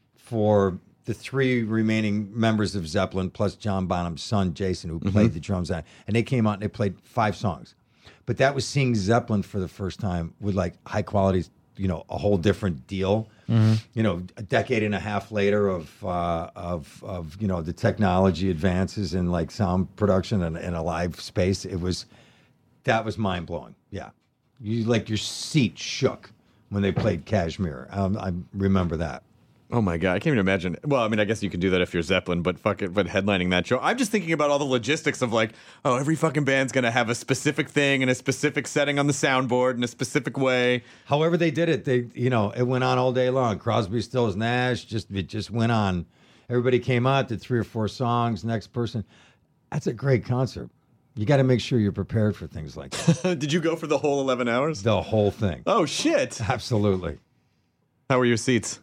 [SPEAKER 6] for the three remaining members of Zeppelin, plus John Bonham's son, Jason, who played the drums on it. And they came out and they played five songs. But that was seeing Zeppelin for the first time with like high quality, you know, a whole different deal. You know, a decade and a half later of, uh, of, of you know, the technology advances in like sound production and, and a live space. It was, that was mind blowing. Yeah. You like your seat shook when they played Kashmir. Um, I remember that.
[SPEAKER 7] Oh my god, I can't even imagine. Well, I mean, I guess you can do that if you're Zeppelin, but fuck it, but headlining that show. I'm just thinking about all the logistics of like, oh, every fucking band's gonna have a specific thing and a specific setting on the soundboard in a specific way.
[SPEAKER 6] However they did it, they you know, it went on all day long. Crosby, Stills, Nash, just it just went on. Everybody came out, did three or four songs, next person. That's a great concert. You got to make sure you're prepared for things like that.
[SPEAKER 7] Did you go for the whole eleven hours?
[SPEAKER 6] The whole thing.
[SPEAKER 7] Oh shit!
[SPEAKER 6] Absolutely.
[SPEAKER 7] How were your seats?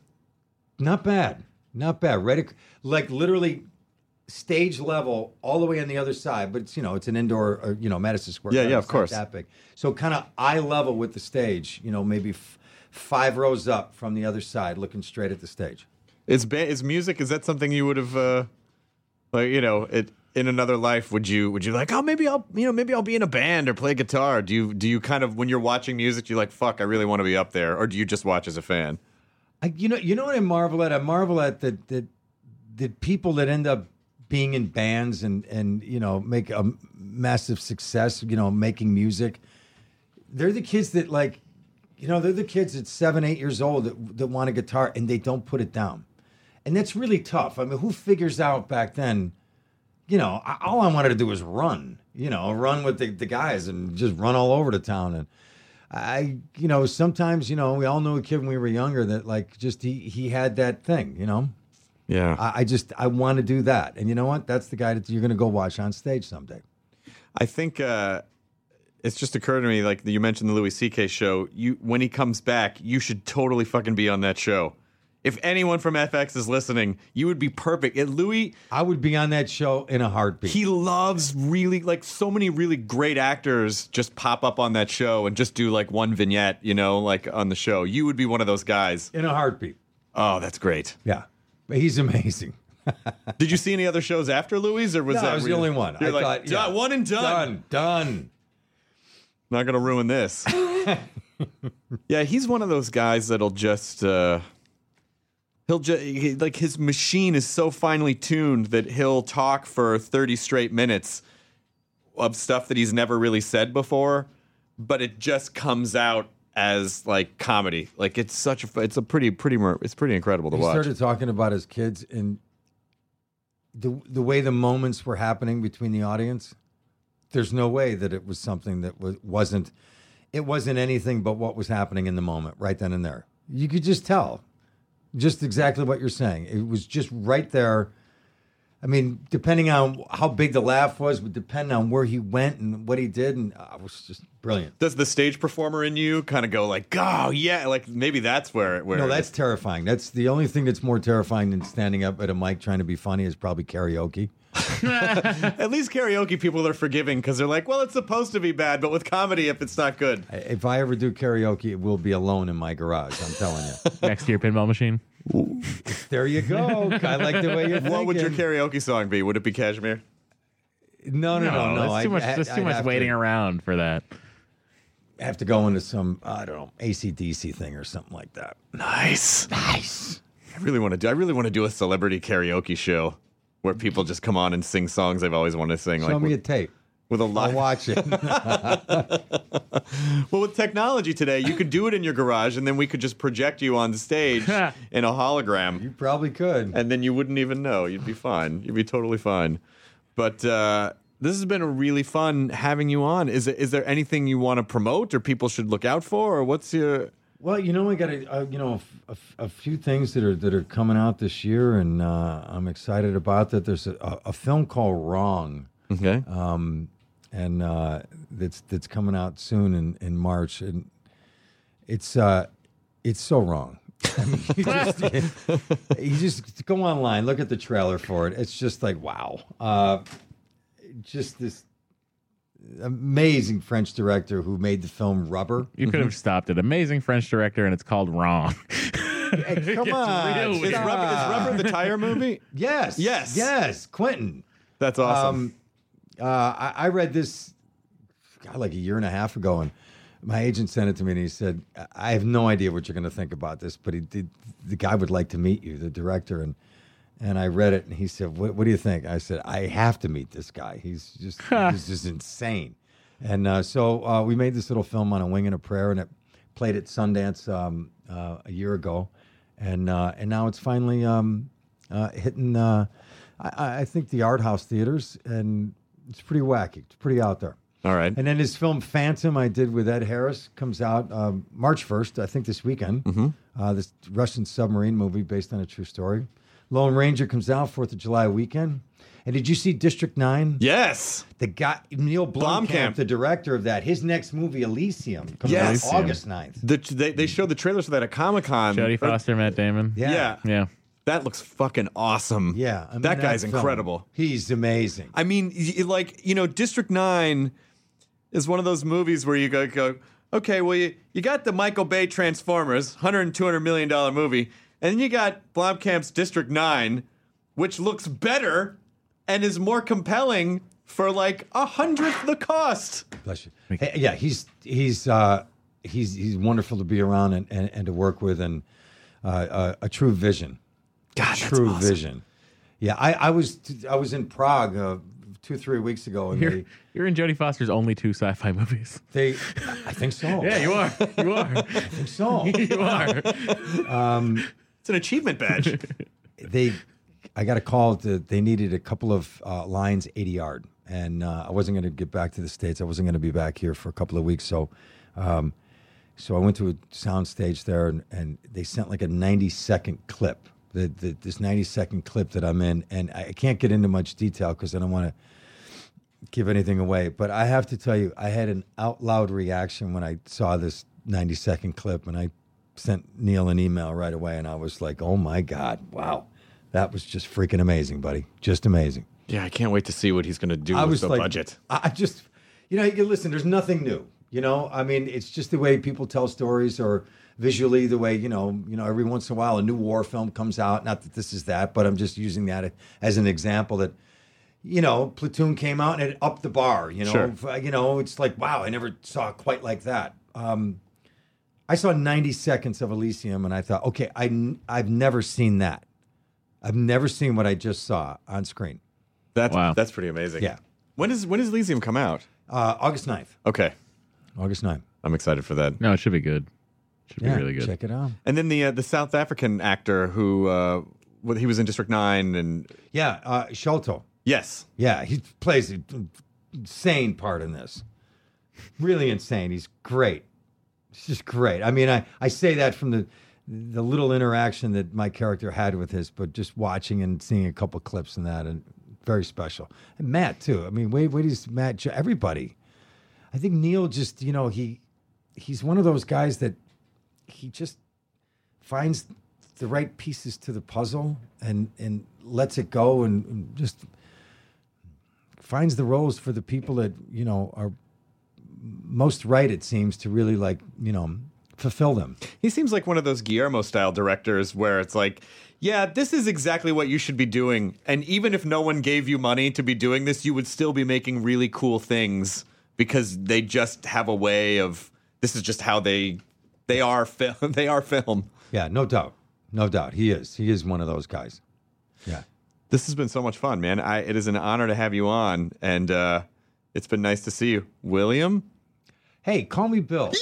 [SPEAKER 6] Not bad. Not bad. Ready, like literally stage level all the way on the other side, but it's, you know, it's an indoor, uh, you know, Madison Square
[SPEAKER 7] Yeah,
[SPEAKER 6] Garden.
[SPEAKER 7] yeah, of
[SPEAKER 6] It's not
[SPEAKER 7] course.
[SPEAKER 6] that big. So kind of eye level with the stage, you know, maybe f- five rows up from the other side, looking straight at the stage.
[SPEAKER 7] Is ba- is music? Is that something you would have, uh, like you know, it in another life? Would you would you like? Oh, maybe I'll you know maybe I'll be in a band or play guitar. Do you do you kind of when you're watching music, you're like, fuck, I really want to be up there, or do you just watch as a fan?
[SPEAKER 6] I, you know, you know what I marvel at? I marvel at the the, the people that end up being in bands and and you know make a massive success. You know, making music. They're the kids that like, you know, they're the kids at seven, eight years old that that want a guitar and they don't put it down, and that's really tough. I mean, who figures out back then? You know, I, all I wanted to do was run. You know, run with the, the guys and just run all over the town and. I, you know, sometimes, you know, we all knew a kid when we were younger that like just he he had that thing, you know.
[SPEAKER 7] Yeah.
[SPEAKER 6] I, I just I want to do that, and you know what? That's the guy that you're going to go watch on stage someday.
[SPEAKER 7] I think uh, it's just occurred to me, like you mentioned the Louis C K show. You when he comes back, you should totally fucking be on that show. If anyone from F X is listening, you would be perfect. And Louis,
[SPEAKER 6] I would be on that show in a heartbeat.
[SPEAKER 7] he loves really like so many really great actors just pop up on that show and just do like one vignette, you know, like on the show. You would be one of those guys.
[SPEAKER 6] in a heartbeat.
[SPEAKER 7] Oh, that's great.
[SPEAKER 6] Yeah, but he's amazing.
[SPEAKER 7] Did you see any other shows after Louis, or was
[SPEAKER 6] No,
[SPEAKER 7] that
[SPEAKER 6] I was the
[SPEAKER 7] really-
[SPEAKER 6] only one.
[SPEAKER 7] You're
[SPEAKER 6] I
[SPEAKER 7] like
[SPEAKER 6] thought,
[SPEAKER 7] "Done,
[SPEAKER 6] yeah,
[SPEAKER 7] one and done.
[SPEAKER 6] Done, done.
[SPEAKER 7] Not gonna ruin this. Yeah, he's one of those guys that'll just uh, he'll just like his machine is so finely tuned that he'll talk for thirty straight minutes of stuff that he's never really said before, but it just comes out as like comedy. Like it's such a it's a pretty pretty it's pretty incredible to
[SPEAKER 6] he
[SPEAKER 7] watch.
[SPEAKER 6] started talking about his kids and the the way the moments were happening between the audience. There's no way that it was something that was, wasn't it wasn't anything but what was happening in the moment right then and there. You could just tell just exactly what you're saying. It was just right there. I mean, depending on how big the laugh was, would depend on where he went and what he did, and uh, it was just brilliant.
[SPEAKER 7] Does the stage performer in you kind of go like, "Oh yeah," like maybe that's where where
[SPEAKER 6] No,
[SPEAKER 7] it
[SPEAKER 6] that's
[SPEAKER 7] is.
[SPEAKER 6] terrifying. That's the only thing that's more terrifying than standing up at a mic trying to be funny is probably karaoke.
[SPEAKER 7] At least karaoke people are forgiving because they're like, well, it's supposed to be bad, but with comedy, if it's not good.
[SPEAKER 6] If I ever do karaoke, it will be alone in my garage. I'm telling you.
[SPEAKER 5] Next to your pinball machine.
[SPEAKER 6] There you go. I like the way you're thinking.
[SPEAKER 7] What would your karaoke song be? Would it be Kashmir?
[SPEAKER 6] No, no, no, no.
[SPEAKER 5] That's too much.
[SPEAKER 6] I,
[SPEAKER 5] There's
[SPEAKER 6] I,
[SPEAKER 5] too
[SPEAKER 6] I'd
[SPEAKER 5] much
[SPEAKER 6] have
[SPEAKER 5] waiting
[SPEAKER 6] to,
[SPEAKER 5] around for that.
[SPEAKER 6] have to go into some, I don't know, A C D C thing or something like that.
[SPEAKER 7] Nice.
[SPEAKER 6] Nice.
[SPEAKER 7] I really want to do. I really want to do a celebrity karaoke show where people just come on and sing songs they've always wanted to sing.
[SPEAKER 6] Show
[SPEAKER 7] like
[SPEAKER 6] me
[SPEAKER 7] with,
[SPEAKER 6] a tape.
[SPEAKER 7] with a
[SPEAKER 6] I'll
[SPEAKER 7] live.
[SPEAKER 6] watch it.
[SPEAKER 7] Well, with technology today, you could do it in your garage, and then we could just project you on stage in a hologram.
[SPEAKER 6] You probably could.
[SPEAKER 7] And then you wouldn't even know. You'd be fine. You'd be totally fine. But uh, this has been a really fun having you on. Is it, is there anything you want to promote or people should look out for? Or what's your...
[SPEAKER 6] Well, you know, I got a, uh, you know a, a, a few things that are that are coming out this year, and uh, I'm excited about that. There's a, a, a film called Wrong,
[SPEAKER 7] Okay.
[SPEAKER 6] um, and uh, that's that's coming out soon in, in March, and it's uh, it's so wrong. I mean, you, just, you just go online, look at the trailer for it. It's just like wow, uh, just this amazing French director who made the film Rubber.
[SPEAKER 5] You could have stopped it. Amazing French director, and it's called Wrong.
[SPEAKER 6] Hey, come on,
[SPEAKER 5] real
[SPEAKER 7] Is
[SPEAKER 5] weird.
[SPEAKER 7] Rubber, is Rubber the tire movie?
[SPEAKER 6] Yes,
[SPEAKER 7] Yes.
[SPEAKER 6] yes, Quentin.
[SPEAKER 7] That's awesome.
[SPEAKER 6] Um, uh, I, I read this, God, like a year and a half ago, and my agent sent it to me, and he said, "I have no idea what you're going to think about this, but he did. The guy would like to meet you, the director." And and I read it, and he said, "What, what do you think?" I said, "I have to meet this guy. He's just he's just insane." And uh, so uh, we made this little film on A Wing and a Prayer, and it played at Sundance um, uh, a year ago, and uh, and now it's finally um, uh, hitting. Uh, I, I think the art house theaters, and it's pretty wacky. It's pretty out there.
[SPEAKER 7] All right.
[SPEAKER 6] And then his film Phantom, I did with Ed Harris, comes out um, March first, I think this weekend. Mm-hmm. Uh, this Russian submarine movie based on a true story. Lone Ranger comes out fourth of July weekend. And did you see District nine?
[SPEAKER 7] Yes.
[SPEAKER 6] The guy, Neil Blomkamp,
[SPEAKER 7] Blomkamp.
[SPEAKER 6] the director of that, his next movie, Elysium, comes
[SPEAKER 7] Yes.
[SPEAKER 6] out August ninth.
[SPEAKER 7] The, they, they showed the trailers for that at Comic-Con.
[SPEAKER 5] Jodie
[SPEAKER 7] Or-
[SPEAKER 5] Foster, Matt Damon.
[SPEAKER 6] Yeah.
[SPEAKER 7] Yeah.
[SPEAKER 5] Yeah.
[SPEAKER 7] That looks fucking awesome.
[SPEAKER 6] Yeah. I mean,
[SPEAKER 7] that guy's
[SPEAKER 6] film,
[SPEAKER 7] incredible.
[SPEAKER 6] He's amazing.
[SPEAKER 7] I mean, y- like, you know, District nine is one of those movies where you go, go okay, well, you, you got the Michael Bay Transformers, one hundred and two hundred million dollars movie, and then you got Blomkamp's District nine, which looks better and is more compelling for like a hundredth the cost.
[SPEAKER 6] Bless you. Hey, yeah, he's he's uh, he's he's wonderful to be around and, and, and to work with, and uh, a, a true vision.
[SPEAKER 7] God,
[SPEAKER 6] a
[SPEAKER 7] that's
[SPEAKER 6] true
[SPEAKER 7] awesome.
[SPEAKER 6] vision. Yeah, I, I was I was in Prague uh, two three weeks ago, and
[SPEAKER 5] You're,
[SPEAKER 6] they,
[SPEAKER 5] you're in Jodie Foster's only two sci-fi movies.
[SPEAKER 6] they I think so.
[SPEAKER 5] Yeah, you are. You are.
[SPEAKER 6] I think so.
[SPEAKER 5] You are.
[SPEAKER 7] It's an achievement badge.
[SPEAKER 6] they I got a call that they needed a couple of uh, lines eighty yard, and uh, I wasn't going to get back to the States. I wasn't going to be back here for a couple of weeks, so um, so I went to a sound stage there, and, and they sent like a ninety second clip. The, the, this ninety second clip that I'm in, and I can't get into much detail because I don't want to give anything away. But I have to tell you, I had an out loud reaction when I saw this ninety second clip, and I sent Neil an email right away, and I was like, "Oh my God, wow, that was just freaking amazing, buddy, just amazing."
[SPEAKER 7] Yeah, I can't wait to see what he's going to do
[SPEAKER 6] I
[SPEAKER 7] with
[SPEAKER 6] was
[SPEAKER 7] the
[SPEAKER 6] like,
[SPEAKER 7] budget.
[SPEAKER 6] I I just, you know, you listen. There's nothing new. You know, I mean, it's just the way people tell stories, or visually the way, you know, you know, every once in a while a new war film comes out. Not that this is that, but I'm just using that as an example that, you know, Platoon came out and it upped the bar. You know,
[SPEAKER 7] Sure.
[SPEAKER 6] F- you know, it's like, wow, I never saw it quite like that. Um, I saw ninety seconds of Elysium, and I thought, okay, I, n- I've never seen that. I've never seen what I just saw on screen.
[SPEAKER 7] That's
[SPEAKER 5] Wow.
[SPEAKER 7] that's pretty amazing.
[SPEAKER 6] Yeah.
[SPEAKER 7] When is when does Elysium come out?
[SPEAKER 6] Uh, August ninth.
[SPEAKER 7] Okay,
[SPEAKER 6] August ninth.
[SPEAKER 7] I'm excited for that.
[SPEAKER 5] No, it should be good. Should
[SPEAKER 6] Yeah,
[SPEAKER 5] be really good.
[SPEAKER 6] check it out.
[SPEAKER 7] And then the uh, the South African actor who uh, well, he was in District Nine, and
[SPEAKER 6] Yeah, uh, Sholto.
[SPEAKER 7] yes,
[SPEAKER 6] Yeah, he plays an insane part in this. Really insane. He's great. He's just great. I mean, I, I say that from the the little interaction that my character had with his, but just watching and seeing a couple clips in that, and very special. And Matt too. I mean, wait, wait, is Matt? Everybody. I think Neil just, you know, he he's one of those guys that he just finds the right pieces to the puzzle and and lets it go and, and just finds the roles for the people that, you know, are most right, it seems, to really, like, you know, fulfill them.
[SPEAKER 7] he seems like one of those Guillermo style directors where it's like, yeah, this is exactly what you should be doing, and even if no one gave you money to be doing this, you would still be making really cool things because they just have a way of. This is just how they they are film. They are film.
[SPEAKER 6] Yeah, no doubt. No doubt. He is. He is one of those guys. Yeah.
[SPEAKER 7] This has been so much fun, man. I, it is an honor to have you on, and uh, it's been nice to see you, William.
[SPEAKER 6] Hey, call me Bill.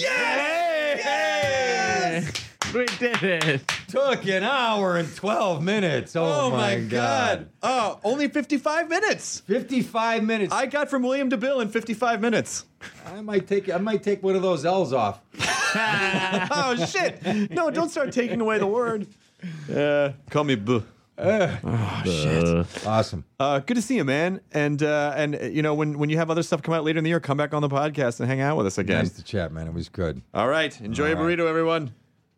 [SPEAKER 5] We did it.
[SPEAKER 6] Took an hour and twelve minutes. Oh, my God.
[SPEAKER 7] Oh, only fifty-five minutes.
[SPEAKER 6] fifty-five minutes.
[SPEAKER 7] I got from William to Bill in fifty-five minutes.
[SPEAKER 6] I might take I might take one of those L's off.
[SPEAKER 7] Oh, shit. No, don't start taking away the word. Uh, call me Bill. Oh, shit.
[SPEAKER 6] Awesome.
[SPEAKER 7] Uh, good to see you, man. And, uh, and uh, you know, when, when you have other stuff come out later in the year, come back on the podcast and hang out with us again.
[SPEAKER 6] Nice to chat, man. It was good.
[SPEAKER 7] All right. Enjoy
[SPEAKER 6] All
[SPEAKER 7] your
[SPEAKER 6] right.
[SPEAKER 7] burrito, everyone.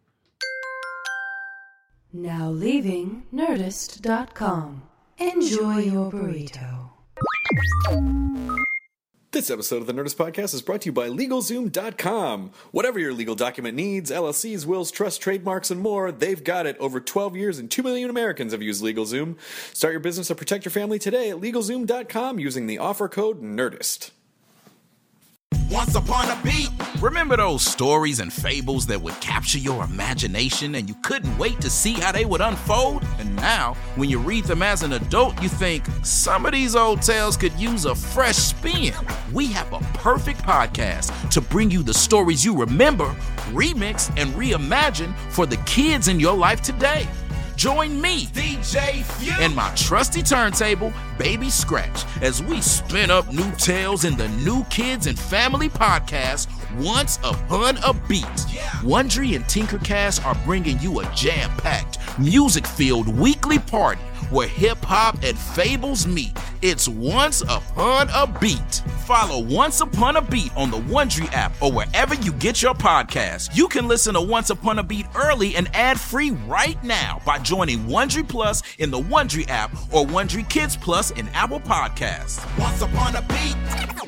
[SPEAKER 4] Now leaving Nerdist dot com. Enjoy your burrito.
[SPEAKER 3] This episode of the Nerdist Podcast is brought to you by LegalZoom dot com. Whatever your legal document needs, L L Cs, wills, trusts, trademarks, and more, they've got it. Over twelve years and two million Americans have used LegalZoom. Start your business or protect your family today at LegalZoom dot com using the offer code NERDIST.
[SPEAKER 8] Once upon a beat. Remember those stories and fables that would capture your imagination and you couldn't wait to see how they would unfold? And now, when you read them as an adult, you think, some of these old tales could use a fresh spin. We have a perfect podcast to bring you the stories you remember, remix, and reimagine for the kids in your life today. Join me, D J Few, and my trusty turntable, Baby Scratch, as we spin up new tales in the New Kids and Family podcast, Once Upon a Beat. Wondery and Tinkercast are bringing you a jam-packed, music-filled weekly party where hip-hop and fables meet. It's Once Upon a Beat. Follow Once Upon a Beat on the Wondery app or wherever you get your podcasts. You can listen to Once Upon a Beat early and ad-free right now by joining Wondery Plus in the Wondery app or Wondery Kids Plus in Apple Podcasts. Once Upon a Beat.